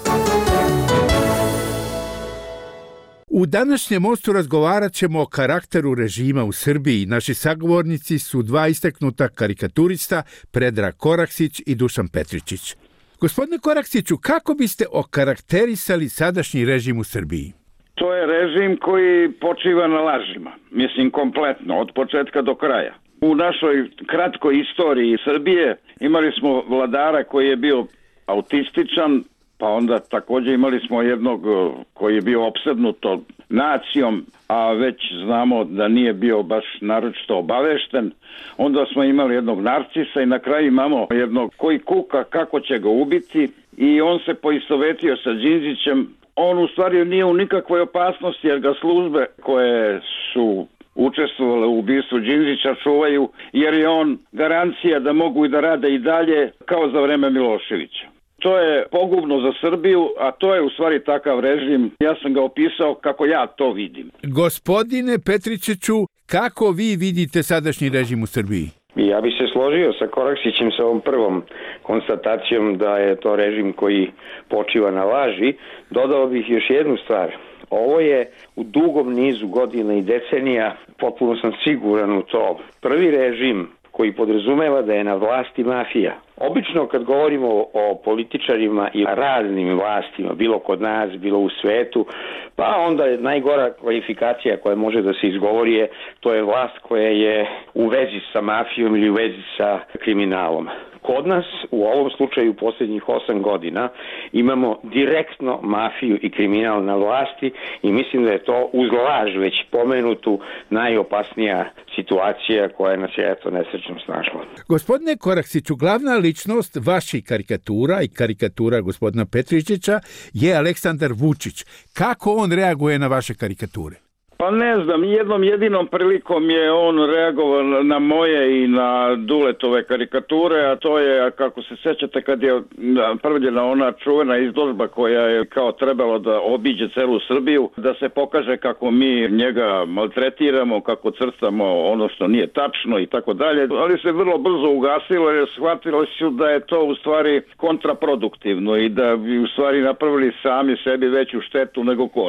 U današnjem mostu razgovarat ćemo o karakteru režima u Srbiji. Naši sagovornici su dva istaknuta karikaturista, Predrag Koraksić i Dušan Petričić. Gospodine Koraksiću, kako biste okarakterisali sadašnji režim u Srbiji? To je režim koji počiva na lažima. Mislim, kompletno, od početka do kraja. U našoj kratkoj istoriji Srbije imali smo vladara koji je bio autističan, pa onda također imali smo jednog koji je bio opsednuto nacijom, a već znamo da nije bio baš naročito obavešten. Onda smo imali jednog narcisa i na kraju imamo jednog koji kuka kako će ga ubiti i on se poistovetio sa Đinđićem. On u stvari nije u nikakvoj opasnosti jer ga službe koje su učestvovale u ubistvu Đinđića čuvaju jer je on garancija da mogu i da rade i dalje kao za vreme Miloševića. To je pogubno za Srbiju, a to je u stvari takav režim. Ja sam ga opisao kako ja to vidim. Gospodine Petričiću, kako vi vidite sadašnji režim u Srbiji? Ja bih se složio sa Koraksićem sa ovom prvom konstatacijom da je to režim koji počiva na laži. Dodao bih još jednu stvar. Ovo je u dugom nizu godina i decenija, potpuno sam siguran u to, prvi režim koji podrazumeva da je na vlasti mafija. Obično kad govorimo o političarima i raznim vlastima, bilo kod nas, bilo u svetu, pa onda je najgora kvalifikacija koja može da se izgovori je to je vlast koja je u vezi sa mafijom ili u vezi sa kriminalom. Kod nas, u ovom slučaju posljednjih 8 godina, imamo direktno mafiju i kriminal na vlasti i mislim da je to uz laž već pomenutu najopasnija situacija koja nas je nesrećno snašla. Gospodine Koraksiću, glavna ličnost vaših karikatura i karikatura gospodina Petričića je Aleksandar Vučić. Kako on reaguje na vaše karikature? Pa ne znam, jednom jedinom prilikom je on reagovao na moje i na Duletove karikature, a to je, kako se sjećate, kad je napravljena ona čuvena izložba koja je kao trebalo da obiđe celu Srbiju, da se pokaže kako mi njega maltretiramo, kako crtamo ono što nije tačno i tako dalje, ali se vrlo brzo ugasilo jer shvatili su da je to u stvari kontraproduktivno i da bi u stvari napravili sami sebi veću štetu nego korist.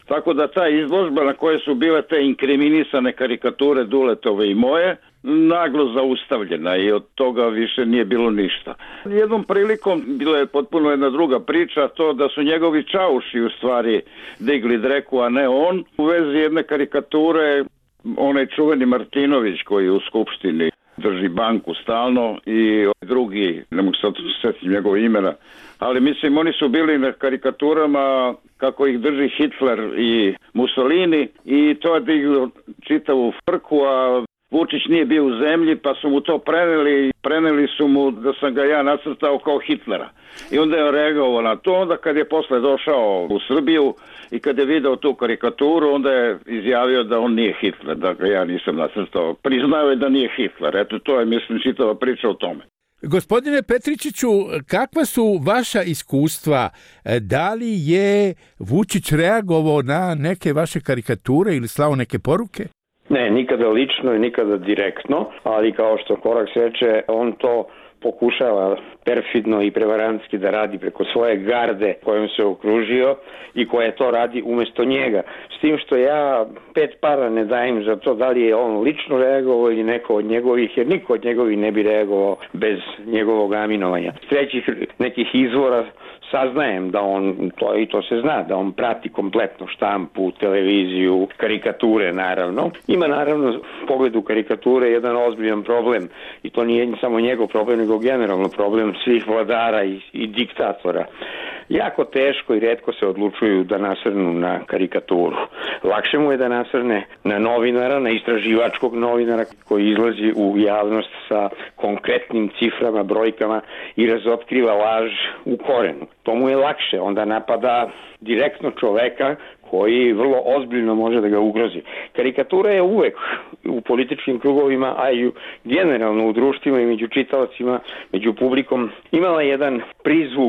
Tako da ta izložba na kojoj su bile te inkriminisane karikature Duletove i moje, naglo zaustavljena i od toga više nije bilo ništa. Jednom prilikom bila je potpuno jedna druga priča, to da su njegovi čauši u stvari digli dreku, a ne on, u vezi jedne karikature, onaj čuveni Martinović koji u Skupštini drži banku stalno i drugi, ne mogu sad sjetiti njegov imena, ali mislim oni su bili na karikaturama kako ih drži Hitler i Mussolini i to je diglo čitavu frku, a Vučić nije bio u zemlji pa su mu to preneli su mu da sam ga ja nacrtao kao Hitlera. I onda je reagovao na to, onda kad je posle došao u Srbiju i kad je video tu karikaturu, onda je izjavio da on nije Hitler, da ga ja nisam nacrtao. Priznao je da nije Hitler, eto to je mislim čitava priča o tome. Gospodine Petričiću, kakva su vaša iskustva? Da li je Vučić reagovao na neke vaše karikature ili slao neke poruke? Ne, nikada lično i nikada direktno, ali kao što Koraks reče, on to pokušava perfidno i prevarantski da radi preko svoje garde kojom se okružio i koja to radi umjesto njega. S tim što ja 5 para ne dajem za to da li je on lično reagovao ili neko od njegovih, jer niko od njegovih ne bi reagovao bez njegovog aminovanja. S trećih nekih izvora saznajem da on, to se zna, da on prati kompletno štampu, televiziju, karikature naravno. Ima naravno u pogledu karikature jedan ozbiljan problem i to nije samo njegov problem, nego generalno problem svih vladara i diktatora. Jako teško i retko se odlučuju da nasrnu na karikaturu. Lakše mu je da nasrne na novinara, na istraživačkog novinara koji izlazi u javnost sa konkretnim ciframa, brojkama i razotkriva laž u korenu. To mu je lakše, onda napada direktno čoveka koji vrlo ozbiljno može da ga ugrozi. Karikatura je uvek u političkim krugovima, a i generalno u društvima i među čitaocima, među publikom, imala jedan prizvuk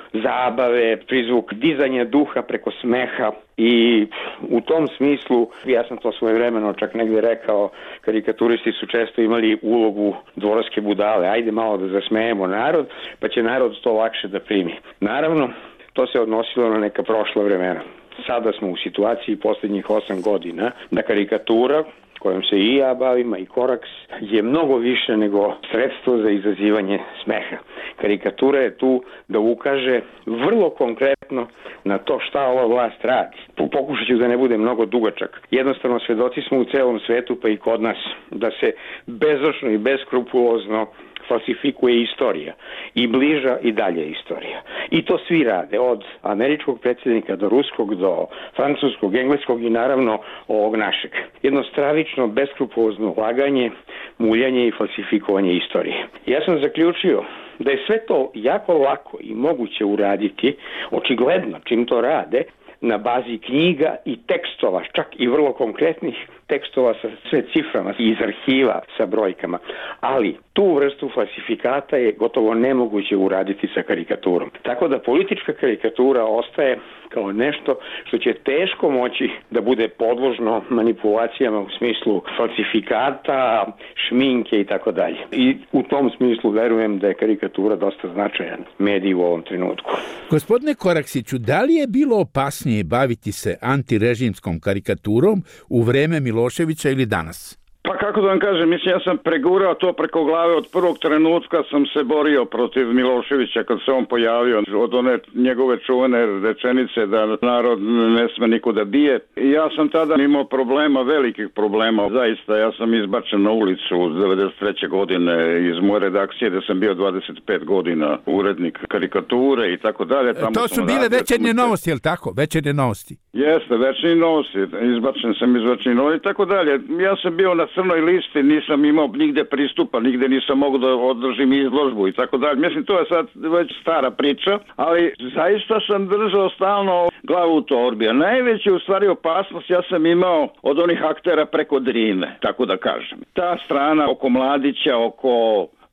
zabave, prizvuk dizanja duha preko smeha i u tom smislu, ja sam to svojevremeno čak negdje rekao, karikaturisti su često imali ulogu dvorske budale. Ajde malo da zasmejemo narod, pa će narod to lakše da primi. Naravno, to se odnosilo na neka prošla vremena. Sada smo u situaciji posljednjih 8 godina da karikatura kojom se i ja bavim, a i Koraks, je mnogo više nego sredstvo za izazivanje smeha. Karikatura je tu da ukaže vrlo konkretno na to šta ova vlast radi. Pokušat ću da ne bude mnogo dugačak. Jednostavno, svedoci smo u celom svetu, pa i kod nas, da se bezočno i beskrupulozno falsifikuje istorija i bliža i dalje istorija. I to svi rade, od američkog predsjednika do ruskog, do francuskog, engleskog i naravno ovog našeg. Jedno stravično, beskrupulozno laganje, muljanje i falsifikovanje istorije. Ja sam zaključio da je sve to jako lako i moguće uraditi, očigledno čim to rade, na bazi knjiga i tekstova, čak i vrlo konkretnih tekstova sa sve ciframa iz arhiva sa brojkama. Ali tu vrstu falsifikata je gotovo nemoguće uraditi sa karikaturom. Tako da politička karikatura ostaje kao nešto što će teško moći da bude podložno manipulacijama u smislu falsifikata, šminke i tako dalje. I u tom smislu verujem da je karikatura dosta značajan medij u ovom trenutku. Gospodine Koraksiću, da li je bilo opasnije baviti se antirežimskom karikaturom u vreme Miloševića ili danas? Pa kako da vam kažem, mislim ja sam pregurao to preko glave od prvog trenutka sam se borio protiv Miloševića kad se on pojavio od one njegove čuvene rečenice da narod ne sme nikuda bije. I ja sam tada imao problema, velikih problema, zaista ja sam izbačen na ulicu 1993. godine iz moje redakcije gde sam bio 25 godina urednik karikature i tako dalje. To su bile Večernje novosti, je li tako? Večernje novosti. Jeste, Večernje novosti, izbačen sam iz Večernje novosti i tako dalje. Ja sam bio na crnoj listi, nisam imao nigde pristupa, nigde nisam mogao da održim izložbu i tako dalje. Mislim, to je sad već stara priča, ali zaista sam držao stalno glavu u torbi. A najveća u stvari opasnost ja sam imao od onih aktera preko Drine, tako da kažem. Ta strana oko Mladića, oko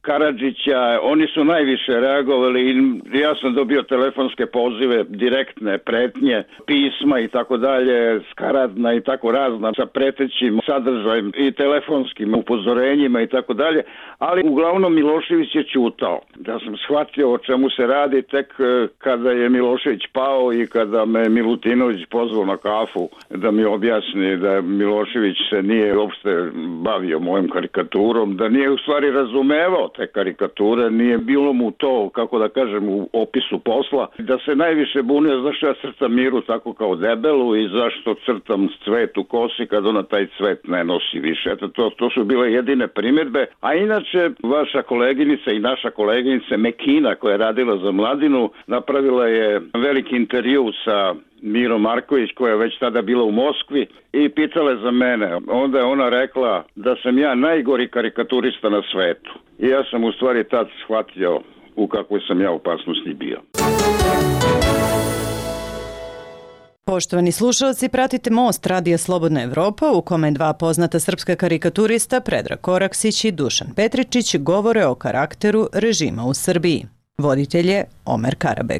Karadžića, oni su najviše reagovali i ja sam dobio telefonske pozive, direktne pretnje, pisma i tako dalje, skaradna i tako razna sa pretećim sadržajem i telefonskim upozorenjima i tako dalje, ali uglavnom Milošević je ćutao. Da sam shvatio o čemu se radi tek kada je Milošević pao i kada me Milutinović pozvao na kafu da mi objasni da Milošević se nije uopšte bavio mojom karikaturom, da nije u stvari razumevao te karikature, nije bilo mu to, kako da kažem, u opisu posla, da se najviše bunio zašto ja crtam Miru tako kao debelu i zašto crtam cvet u kosi kad ona taj cvet ne nosi više. Eto, to su bile jedine primjedbe, a inače vaša koleginica i naša koleginica Mekina koja je radila za Mladinu napravila je veliki intervju sa Miro Marković koja je već tada bila u Moskvi i pitala je za mene. Onda je ona rekla da sam ja najgori karikaturista na svetu. I ja sam u stvari tad shvatio u kakvoj sam ja opasnosti bio. Poštovani slušalci, pratite Most Radija Slobodna Evropa u kome dva poznata srpska karikaturista Predrag Koraksić i Dušan Petričić govore o karakteru režima u Srbiji. Voditelj je Omer Karabeg.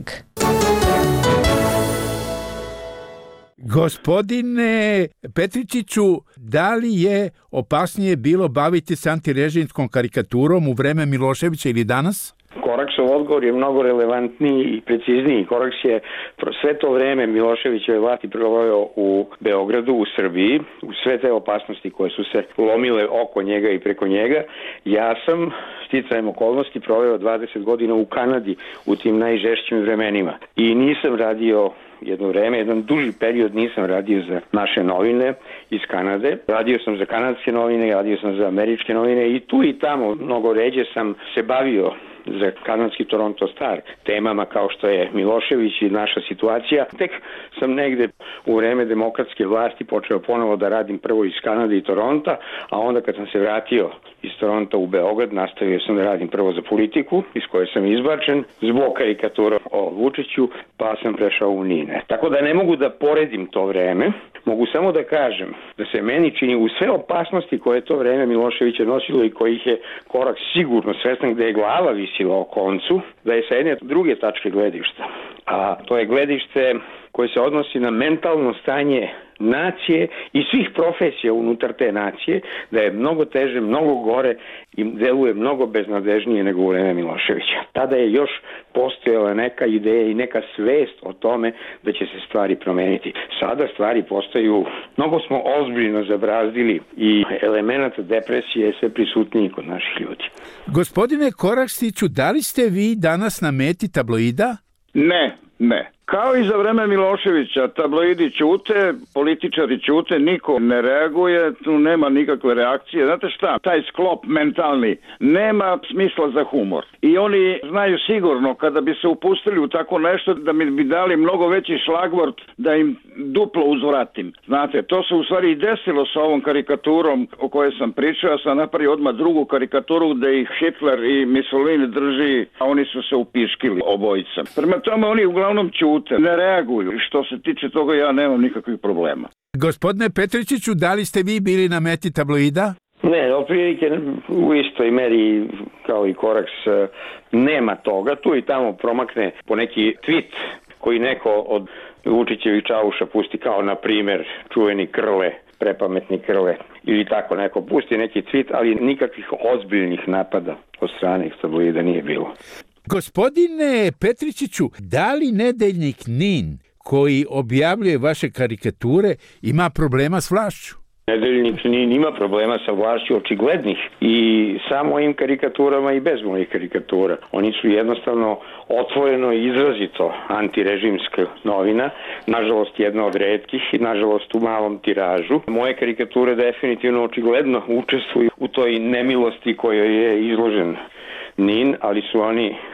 Gospodine Petričiću, da li je opasnije bilo baviti se antirežimskom karikaturom u vreme Miloševića ili danas? Koraksov odgovor je mnogo relevantniji i precizniji. Koraks je sve to vreme Miloševićeve vlasti proveo u Beogradu, u Srbiji, u sve te opasnosti koje su se lomile oko njega i preko njega. Ja sam sticajem okolnosti proveo 20 godina u Kanadi u tim najžešćim vremenima i nisam radio jedno vreme, jedan duži period nisam radio za naše novine iz Kanade. Radio sam za kanadske novine, radio sam za američke novine i tu i tamo mnogo ređe sam se bavio za kanadski Toronto Star temama kao što je Milošević i naša situacija. Tek sam negde u vreme demokratske vlasti počeo ponovo da radim prvo iz Kanade i Toronta, a onda kad sam se vratio iz Toronta u Beograd, nastavio sam da radim prvo za Politiku, iz koje sam izbačen zbog karikatura o Vučiću, pa sam prešao u NIN. Tako da ne mogu da poredim to vreme, mogu samo da kažem da se meni čini u sve opasnosti koje to vreme Miloševića nosilo i kojih je Korak sigurno svestan gde je glava visila o koncu, da je sa jedne druge tačke gledišta. A to je gledište koje se odnosi na mentalno stanje nacije i svih profesija unutar te nacije, da je mnogo teže, mnogo gore i deluje mnogo beznadežnije nego u vreme Miloševića. Tada je još postojala neka ideja i neka svest o tome da će se stvari promeniti. Sada stvari postaju, mnogo smo ozbiljno zabrazdili i elemenata depresije je sve prisutniji kod naših ljudi. Gospodine Koraksiću, da li ste vi danas na meti tabloida? Ne. Kao i za vreme Miloševića, tabloidi ćute, političari ćute, niko ne reaguje, tu nema nikakve reakcije. Znate šta, taj sklop mentalni nema smisla za humor. I oni znaju sigurno kada bi se upustili u tako nešto da mi bi dali mnogo veći šlagvort da im duplo uzvratim. Znate, to se u stvari i desilo sa ovom karikaturom o kojoj sam pričao. Ja sam napravio odmah drugu karikaturu gde ih Hitler i Mussolini drži, a oni su se upiškili obojica. Prema tome oni uglavnom ćute, ne reaguju. Što se tiče toga ja nemam nikakvih problema. Gospodine Petričiću, da li ste vi bili na meti tabloida? Ne, otprilike u istoj meri kao i Koraks nema toga. Tu i tamo promakne po neki tweet koji neko od Vučićevih čauša pusti kao na primer čuveni Krle, prepametni Krle ili tako neko pusti neki tweet, ali nikakvih ozbiljnih napada od strane tabloida nije bilo. Gospodine Petričiću, da li nedeljnik NIN koji objavljuje vaše karikature ima problema s vlašću? Nedeljnik NIN ima problema sa vlašću očiglednih i sa mojim karikaturama i bez mojih karikatura. Oni su jednostavno otvoreno i izrazito antirežimska novina, nažalost jedna od retkih i nažalost u malom tiražu. Moje karikature definitivno očigledno učestvuju u toj nemilosti kojoj je izložen NIN, ali su oni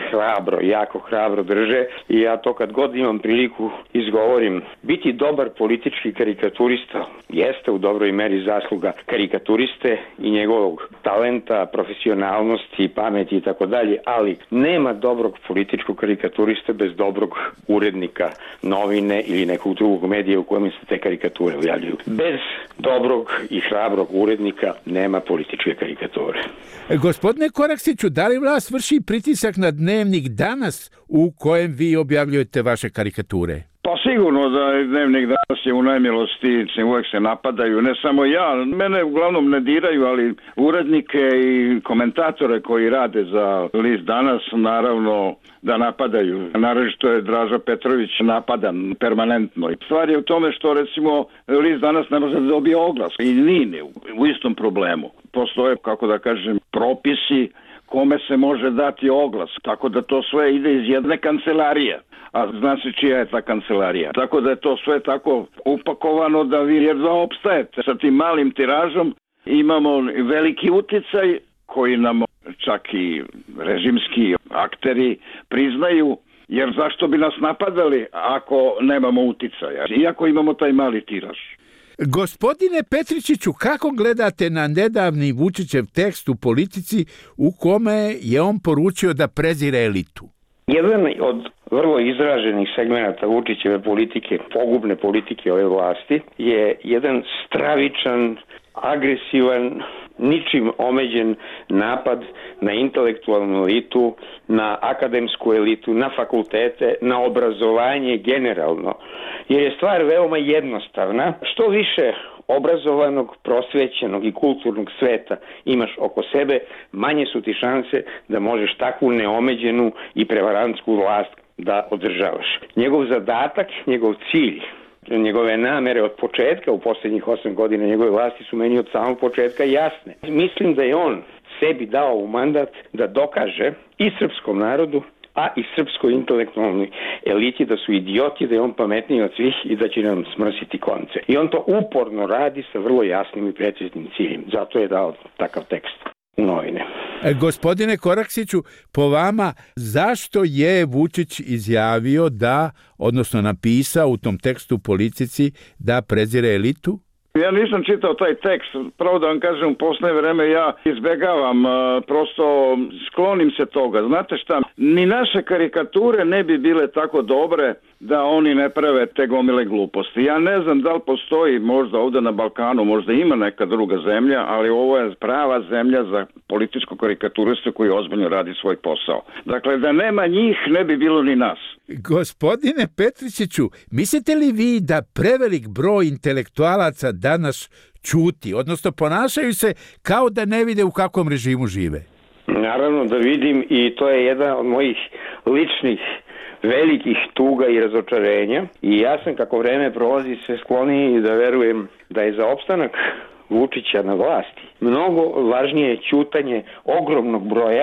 hrabro, jako hrabro drže i ja to kad god imam priliku izgovorim. Biti dobar politički karikaturista jeste u dobroj meri zasluga karikaturiste i njegovog talenta, profesionalnosti, pameti i tako dalje, ali nema dobrog političkog karikaturiste bez dobrog urednika novine ili nekog drugog medija u kojem se te karikature objavljuju. Bez dobrog i hrabrog urednika nema političke karikature. Gospodine Koraksiću, da li vlast vrši pritisak na Dnevnik Danas u kojem vi objavljujete vaše karikature? Pa sigurno da Dnevnik Danas je u najmilosti, uvek se napadaju, ne samo ja, mene uglavnom ne diraju, ali urednike i komentatore koji rade za list Danas naravno da napadaju. Naravno što je Draža Petrović napadan permanentno. Stvar je u tome što recimo list Danas ne može da dobije oglas i nije u istom problemu. Postoje, kako da kažem, propisi kome se može dati oglas, tako da to sve ide iz jedne kancelarije. A zna se čija je ta kancelarija. Tako da je to sve tako upakovano da vi jedva opstajete. Sa tim malim tiražom imamo veliki uticaj koji nam čak i režimski akteri priznaju, jer zašto bi nas napadali ako nemamo uticaja, iako imamo taj mali tiraž. Gospodine Petričiću, kako gledate na nedavni Vučićev tekst u Politici u kome je on poručio da prezire elitu? Jedan od vrlo izraženih segmenata Vučićeve politike, pogubne politike ove vlasti, je jedan stravičan, agresivan, ničim omeđen napad na intelektualnu elitu, na akademsku elitu, na fakultete, na obrazovanje generalno. Jer je stvar veoma jednostavna. Što više obrazovanog, prosvećenog i kulturnog sveta imaš oko sebe, manje su ti šanse da možeš takvu neomeđenu i prevarantsku vlast da održavaš. Njegov zadatak, njegov cilj, njegove namere od početka u posljednjih 8 godina njegove vlasti su meni od samog početka jasne. Mislim da je on sebi dao u mandat da dokaže i srpskom narodu, a i srpskoj intelektualnoj eliti da su idioti, da je on pametniji od svih i da će nam smrsiti konce. I on to uporno radi sa vrlo jasnim i preciznim ciljem. Zato je dao takav tekst u novine. Gospodine Koraksiću, po vama, zašto je Vučić izjavio da, odnosno napisao u tom tekstu Politici da prezire elitu? Ja nisam čitao taj tekst, pravo da vam kažem, u posljednje vreme ja izbegavam, prosto sklonim se toga. Znate šta, ni naše karikature ne bi bile tako dobre da oni ne prave te gomile gluposti. Ja ne znam da li postoji možda ovdje na Balkanu, možda ima neka druga zemlja, ali ovo je prava zemlja za političku karikaturistu koji ozbiljno radi svoj posao. Dakle, da nema njih ne bi bilo ni nas. Gospodine Petričiću, mislite li vi da prevelik broj intelektualaca danas ćuti, odnosno ponašaju se kao da ne vide u kakvom režimu žive? Naravno da vidim i to je jedan od mojih ličnih velikih tuga i razočarenja i ja sam kako vreme prolazi sve skloniji da verujem da je za opstanak Vučića na vlasti mnogo važnije ćutanje ogromnog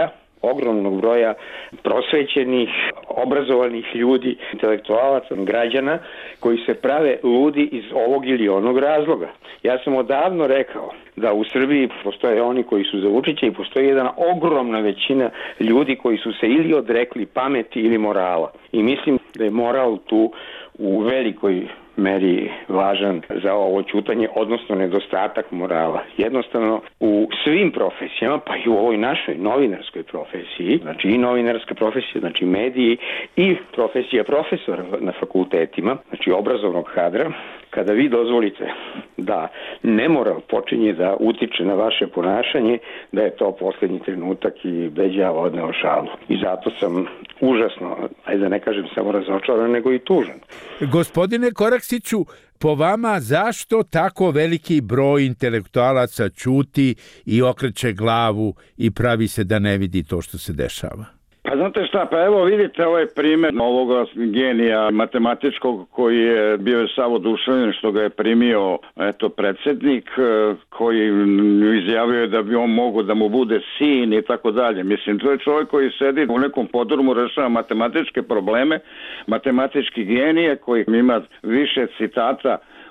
broja prosvećenih, obrazovanih ljudi, intelektualaca, građana koji se prave ludi iz ovog ili onog razloga. Ja sam odavno rekao da u Srbiji postoje oni koji su za Vučića i postoji jedna ogromna većina ljudi koji su se ili odrekli pameti ili morala. I mislim da je moral tu u velikoj meri važan za ovo ćutanje, odnosno nedostatak morala. Jednostavno, u svim profesijama, pa i u ovoj našoj novinarskoj profesiji, znači i novinarska profesija, znači mediji i profesija profesora na fakultetima, znači obrazovnog kadra, kada vi dozvolite da nemoral počinje da utiče na vaše ponašanje, da je to posljednji trenutak i beđava odneo šalu. I zato sam užasno, ajde da ne kažem samo razočaran, nego i tužan. Gospodine Koraksiću, po vama zašto tako veliki broj intelektualaca ćuti i okreće glavu i pravi se da ne vidi to što se dešava? Pa znate šta, pa evo vidite ovaj primjer ovoga genija matematičkog koji je bio sav oduševljen što ga je primio predsjednik koji izjavio da bi on mogao da mu bude sin i tako dalje. Mislim, to je čovjek koji sedi u nekom podrumu, rešava matematičke probleme, matematički genije koji ima više citata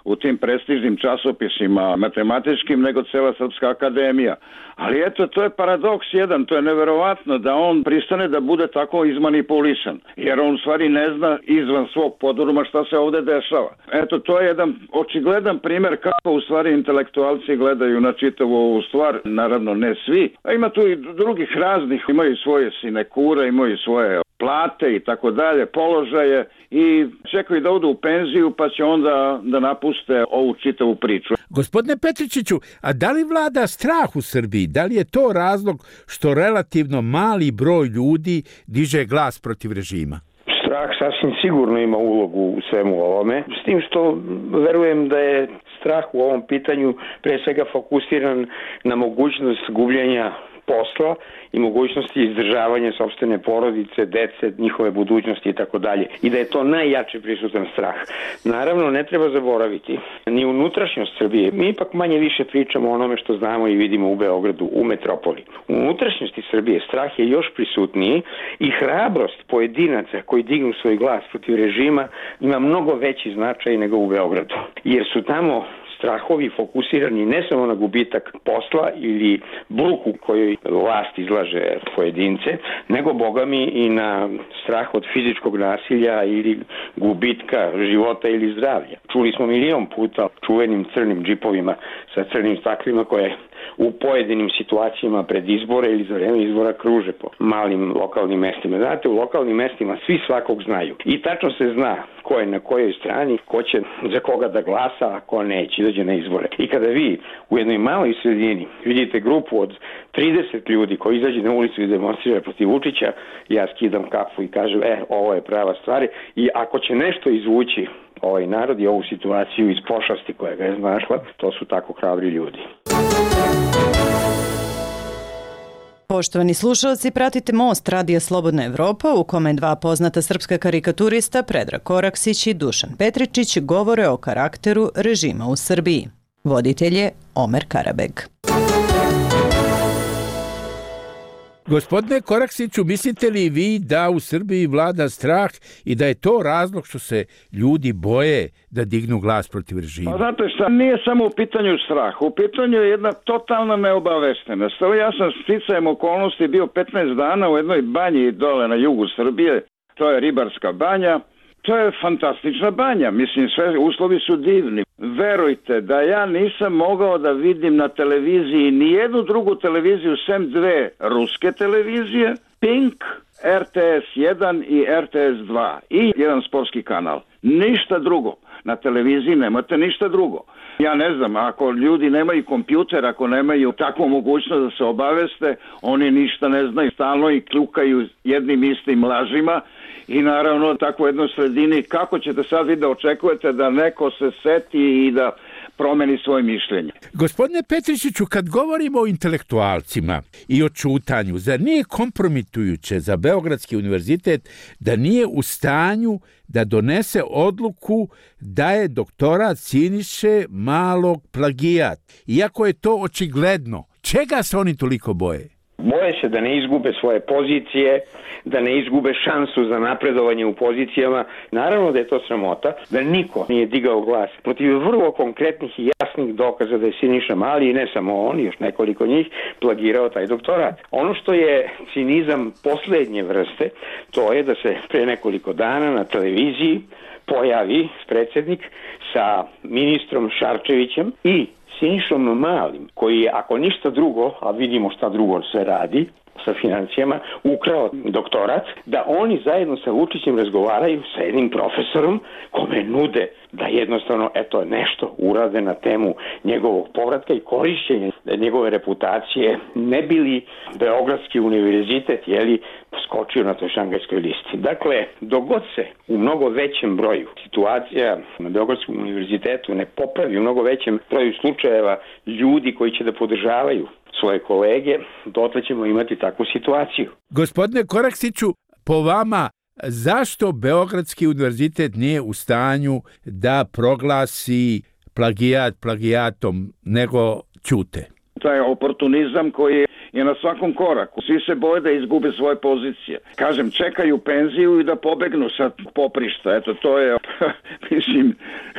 u tim prestižnim časopisima matematičkim nego cela Srpska akademija. Ali eto, to je paradoks jedan, to je neverovatno da on pristane da bude tako izmanipulisan, jer on u stvari ne zna izvan svog podruma šta se ovde dešava. Eto, to je jedan očigledan primer kako u stvari intelektualci gledaju na čitavu ovu stvar, naravno ne svi, a ima tu i drugih raznih, imaju svoje sinekure, imaju svoje plate i tako dalje, položaje i čekaju da odu u penziju pa će onda da napuste ovu čitavu priču. Gospodine Petričiću, a da li vlada strah u Srbiji? Da li je to razlog što relativno mali broj ljudi diže glas protiv režima? Strah sasvim sigurno ima ulogu u svemu ovome, s tim što verujem da je strah u ovom pitanju pre svega fokusiran na mogućnost gubljenja posla i mogućnosti izdržavanja sopstvene porodice, dece, njihove budućnosti i tako dalje. I da je to najjače prisutan strah. Naravno, ne treba zaboraviti ni unutrašnjost Srbije. Mi ipak manje više pričamo o onome što znamo i vidimo u Beogradu, u metropoli. U unutrašnjosti Srbije strah je još prisutniji i hrabrost pojedinaca koji dignu svoj glas protiv režima ima mnogo veći značaj nego u Beogradu. Jer su tamo strahovi fokusirani ne samo na gubitak posla ili bruku kojoj vlast izlaže pojedince, nego bogami i na strah od fizičkog nasilja ili gubitka života ili zdravlja. Čuli smo milion puta čuvenim crnim džipovima sa crnim staklima koje u pojedinim situacijama pred izbore ili za vreme izbora kruže po malim lokalnim mestima. Znate, u lokalnim mestima svi svakog znaju i tačno se zna ko je na kojoj strani, ko će za koga da glasa, a ko neće, izađe na izbore. I kada vi u jednoj maloj sredini vidite grupu od 30 ljudi koji izađe na ulicu i demonstrira protiv Vučića, ja skidam kapu i kažem, ovo je prava stvar i ako će nešto izvući ovaj narod i ovu situaciju iz pošasti koja ga je znašla, to su tako hrabri ljudi. Poštovani slušalci, pratite Most Radija Slobodna Evropa u kome dva poznata srpska karikaturista Predrag Koraksić i Dušan Petričić govore o karakteru režima u Srbiji. Voditelj je Omer Karabeg. Gospodine Koraksiću, mislite li vi da u Srbiji vlada strah i da je to razlog što se ljudi boje da dignu glas protiv režima? Pa znate šta, nije samo u pitanju strah, u pitanju je jedna totalna neobaveštenost. Ja sam sticajem okolnosti bio 15 dana u jednoj banji dole na jugu Srbije, to je Ribarska banja. To je fantastična banja, mislim sve uslovi su divni. Verujte da ja nisam mogao da vidim na televiziji ni jednu drugu televiziju sem dve ruske televizije, Pink, RTS 1 i RTS 2 i jedan sportski kanal. Ništa drugo. Na televiziji nemate ništa drugo. Ja ne znam, ako ljudi nemaju kompjuter, ako nemaju takvu mogućnost da se obaveste, oni ništa ne znaju, stalno i kljukaju jednim istim lažima i naravno tako jednoj sredini, kako ćete sad vi da očekujete da neko se seti i da promeni svoje mišljenje. Gospodine Petričiću, kad govorimo o intelektualcima i o čutanju, zar nije kompromitujuće za Beogradski univerzitet da nije u stanju da donese odluku da je doktorat Siniše Malog plagijat, iako je to očigledno? Čega se oni toliko boje? Boje se da ne izgube svoje pozicije, da ne izgube šansu za napredovanje u pozicijama. Naravno da je to sramota, da niko nije digao glas protiv vrlo konkretnih i jasnih dokaza da je Siniša Mali, i ne samo on, još nekoliko njih, plagirao taj doktorat. Ono što je cinizam poslednje vrste, to je da se pre nekoliko dana na televiziji pojavi predsjednik sa ministrom Šarčevićem i Sinišom Malim, koji je, ako ništa drugo, a vidimo šta drugo sve radi sa financijama, ukrao doktorat, da oni zajedno sa Vučićem razgovaraju sa jednim profesorom kome nude da jednostavno nešto urade na temu njegovog povratka i korišćenja njegove reputacije, ne bi li Beogradski univerzitet skočio na toj šangajskoj listi. Dakle, dogod se u mnogo većem broju situacija na Beogradskom univerzitetu ne popravi, u mnogo većem broju slučajeva ljudi koji će da podržavaju svoje kolege, dotle ćemo imati takvu situaciju. Gospodine Koraksiću, po vama, zašto Beogradski univerzitet nije u stanju da proglasi plagijat plagijatom, nego ćute? Taj oportunizam koji je na svakom koraku. Svi se boje da izgube svoje pozicije. Kažem, čekaju penziju i da pobegnu sa poprišta. Eto, to je, mislim,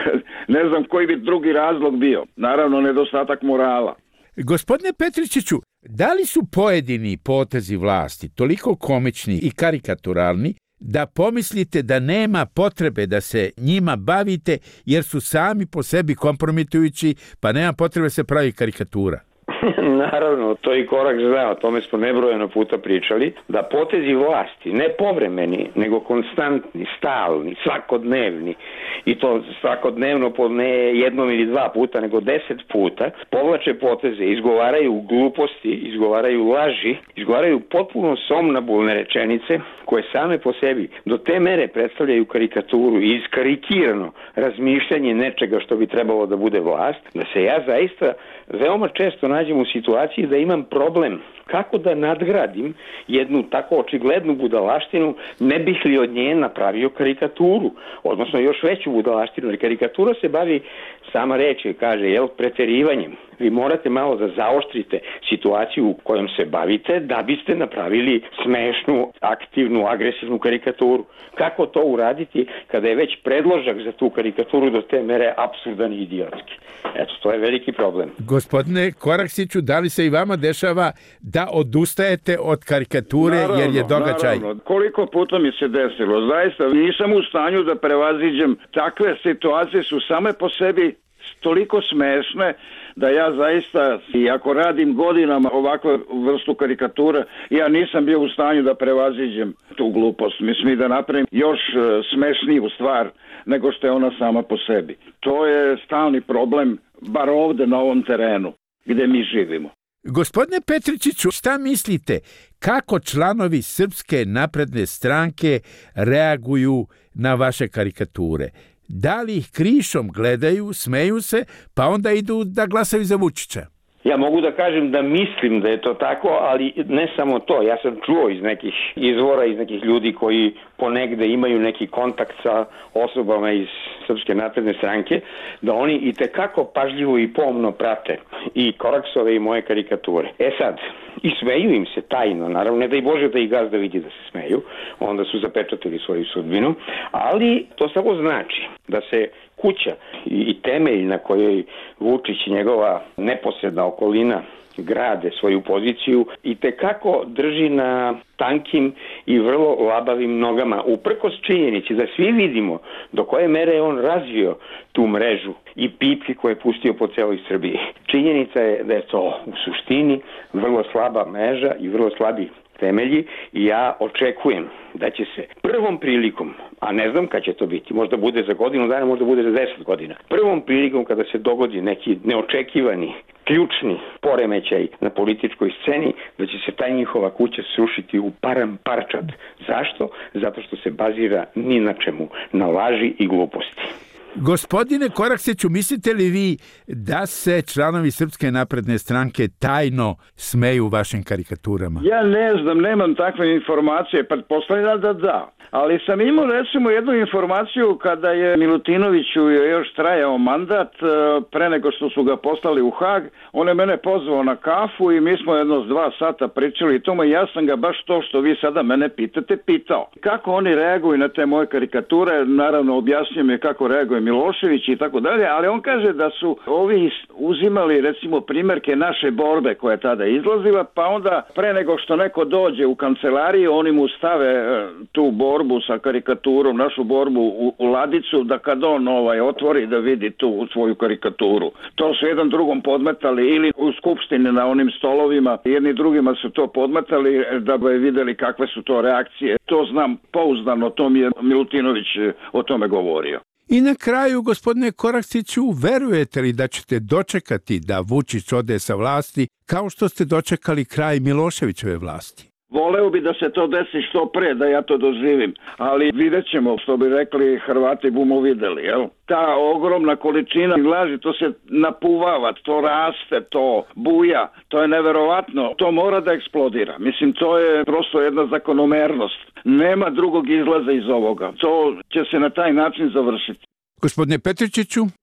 ne znam koji bi drugi razlog bio. Naravno, nedostatak morala. Gospodine Petričiću, da li su pojedini potezi vlasti toliko komični i karikaturalni da pomislite da nema potrebe da se njima bavite jer su sami po sebi kompromitujući, pa nema potrebe se pravi karikatura? Naravno, to i Korak zna, o tome smo nebrojeno puta pričali, da potezi vlasti, ne povremeni, nego konstantni, stalni, svakodnevni, i to svakodnevno po ne jednom ili dva puta, nego 10 puta, povlače poteze, izgovaraju gluposti, izgovaraju laži, izgovaraju potpuno somnabulne rečenice, koje same po sebi do te mere predstavljaju karikaturu i iskarikirano razmišljanje nečega što bi trebalo da bude vlast, da se ja zaista veoma često nađem u situaciji da imam problem kako da nadgradim jednu tako očiglednu budalaštinu, ne bih li od nje napravio karikaturu, odnosno još veću budalaštinu, jer karikatura se bavi, sama reč kaže, preterivanjem. Vi morate malo da zaoštrite situaciju u kojom se bavite da biste napravili smešnu, aktivnu, agresivnu karikaturu. Kako to uraditi kada je već predložak za tu karikaturu do te mere apsurdan i idiotski? Eto, to je veliki problem. Gospodine Koraksiću, da li se i vama dešava da odustajete od karikature jer je događaj? Naravno. Koliko puta mi se desilo? Zaista nisam u stanju da prevaziđem. Takve situacije su same po sebi toliko smešne da ja zaista, i ako radim godinama ovakvu vrstu karikature, ja nisam bio u stanju da prevaziđem tu glupost. Mislim i da napravim još smešniju stvar nego što je ona sama po sebi. To je stalni problem, bar ovde na ovom terenu gde mi živimo. Gospodine Petričiću, šta mislite, kako članovi Srpske napredne stranke reaguju na vaše karikature? Da li ih krišom gledaju, smeju se, pa onda idu da glasaju za Vučića? Ja mogu da kažem da mislim da je to tako, ali ne samo to. Ja sam čuo iz nekih izvora, iz nekih ljudi koji ponegde imaju neki kontakt sa osobama iz Srpske napredne stranke, da oni i tekako pažljivo i pomno prate i Koraksove i moje karikature. E sad, i smeju im se tajno, naravno, ne daj Bože da i gazda vidi da se smeju, onda su zapečatili svoju sudbinu, ali to samo znači da se kuća i temelj na kojoj Vučić i njegova neposredna okolina grade svoju poziciju i tekako drži na tankim i vrlo labavim nogama, uprkos činjenici da svi vidimo do koje mere je on razvio tu mrežu i pipke koje je pustio po celoj Srbiji. Činjenica je da je to u suštini vrlo slaba mreža i vrlo slabi temelji i ja očekujem da će se prvom prilikom, a ne znam kad će to biti, možda bude za godinu dana, možda bude za 10 godina, prvom prilikom kada se dogodi neki neočekivani, ključni poremećaj na političkoj sceni, da će se ta njihova kuća srušiti u param parčad. Zašto? Zato što se bazira ni na čemu, na laži i gluposti. Gospodine Koraksiću, mislite li vi da se članovi Srpske napredne stranke tajno smeju vašim karikaturama? Ja ne znam, nemam takve informacije, pretpostavljam da. Ali sam imao recimo jednu informaciju kada je Milutinoviću još trajao mandat, pre nego što su ga poslali u Hag, on je mene pozvao na kafu i mi smo jedno 2 sata pričali i tome, ja sam ga baš to što vi sada mene pitate pitao. Kako oni reaguju na te moje karikature, naravno objasnio mi kako reaguje Milošević i tako dalje, ali on kaže da su ovi uzimali recimo primjerke naše borbe koja je tada izlazila, pa onda pre nego što neko dođe u kancelariju, oni mu stave tu borbu sa karikaturom, našu borbu u ladicu, da kad on otvori da vidi tu svoju karikaturu. To su jedan drugom podmetali ili u skupštini na onim stolovima, jedni drugima su to podmetali da bi videli kakve su to reakcije. To znam pouzdano, to mi je Milutinović o tome govorio. I na kraju, gospodine Koraksiću, verujete li da ćete dočekati da Vučić ode sa vlasti kao što ste dočekali kraj Miloševićeve vlasti? Voleo bi da se to desi što pre, da ja to doživim, ali vidjet ćemo, što bi rekli Hrvati, bumo videli, jel? Ta ogromna količina laži, to se napuvava, to raste, to buja, to je neverovatno, to mora da eksplodira. Mislim, to je prosto jedna zakonomernost. Nema drugog izlaza iz ovoga. To će se na taj način završiti. Gospodine Petričiću? Koliko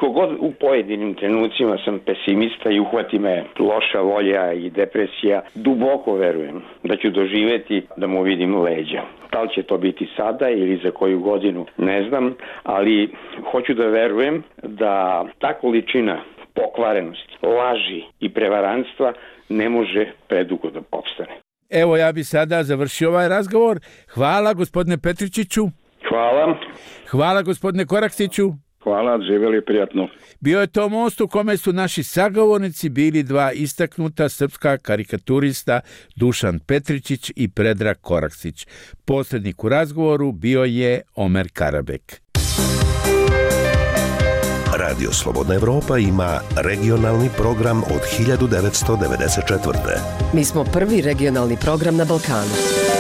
koliko god u pojedinim trenucima sam pesimista i uhvati me loša volja i depresija, duboko verujem da ću doživeti da mu vidim leđa. Da li će to biti sada ili za koju godinu, ne znam, ali hoću da verujem da ta količina pokvarenosti, laži i prevaranstva ne može predugo da opstane. Evo, ja bi sada završio ovaj razgovor. Hvala gospodine Petričiću. Hvala. Hvala gospodine Koraksiću. Hvala, živjeli prijatno. Bio je to most u kome su naši sagovornici bili dva istaknuta srpska karikaturista Dušan Petričić i Predrag Koraksić. Posrednik u razgovoru bio je Omer Karabek. Radio Slobodna Evropa ima regionalni program od 1994. Mi smo prvi regionalni program na Balkanu.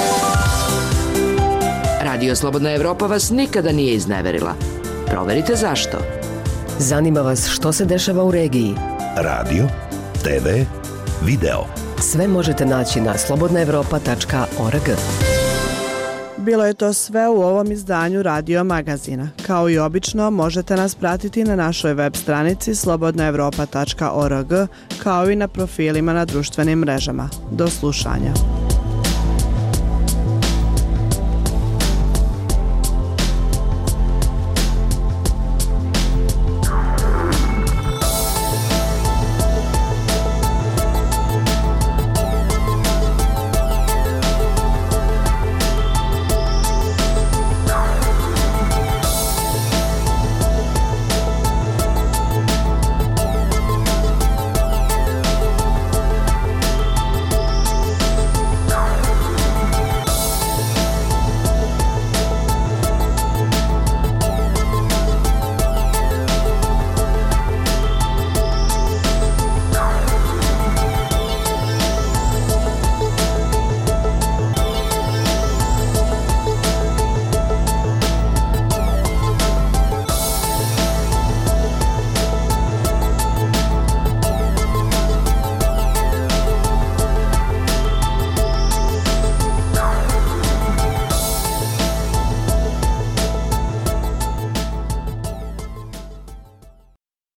Radio Slobodna Evropa vas nikada nije izneverila. Proverite zašto. Zanima vas što se dešava u regiji. Radio, TV, video. Sve možete naći na slobodnaevropa.org. Bilo je to sve u ovom izdanju Radio Magazina. Kao i obično, možete nas pratiti na našoj web stranici slobodnaevropa.org, kao i na profilima na društvenim mrežama. Do slušanja.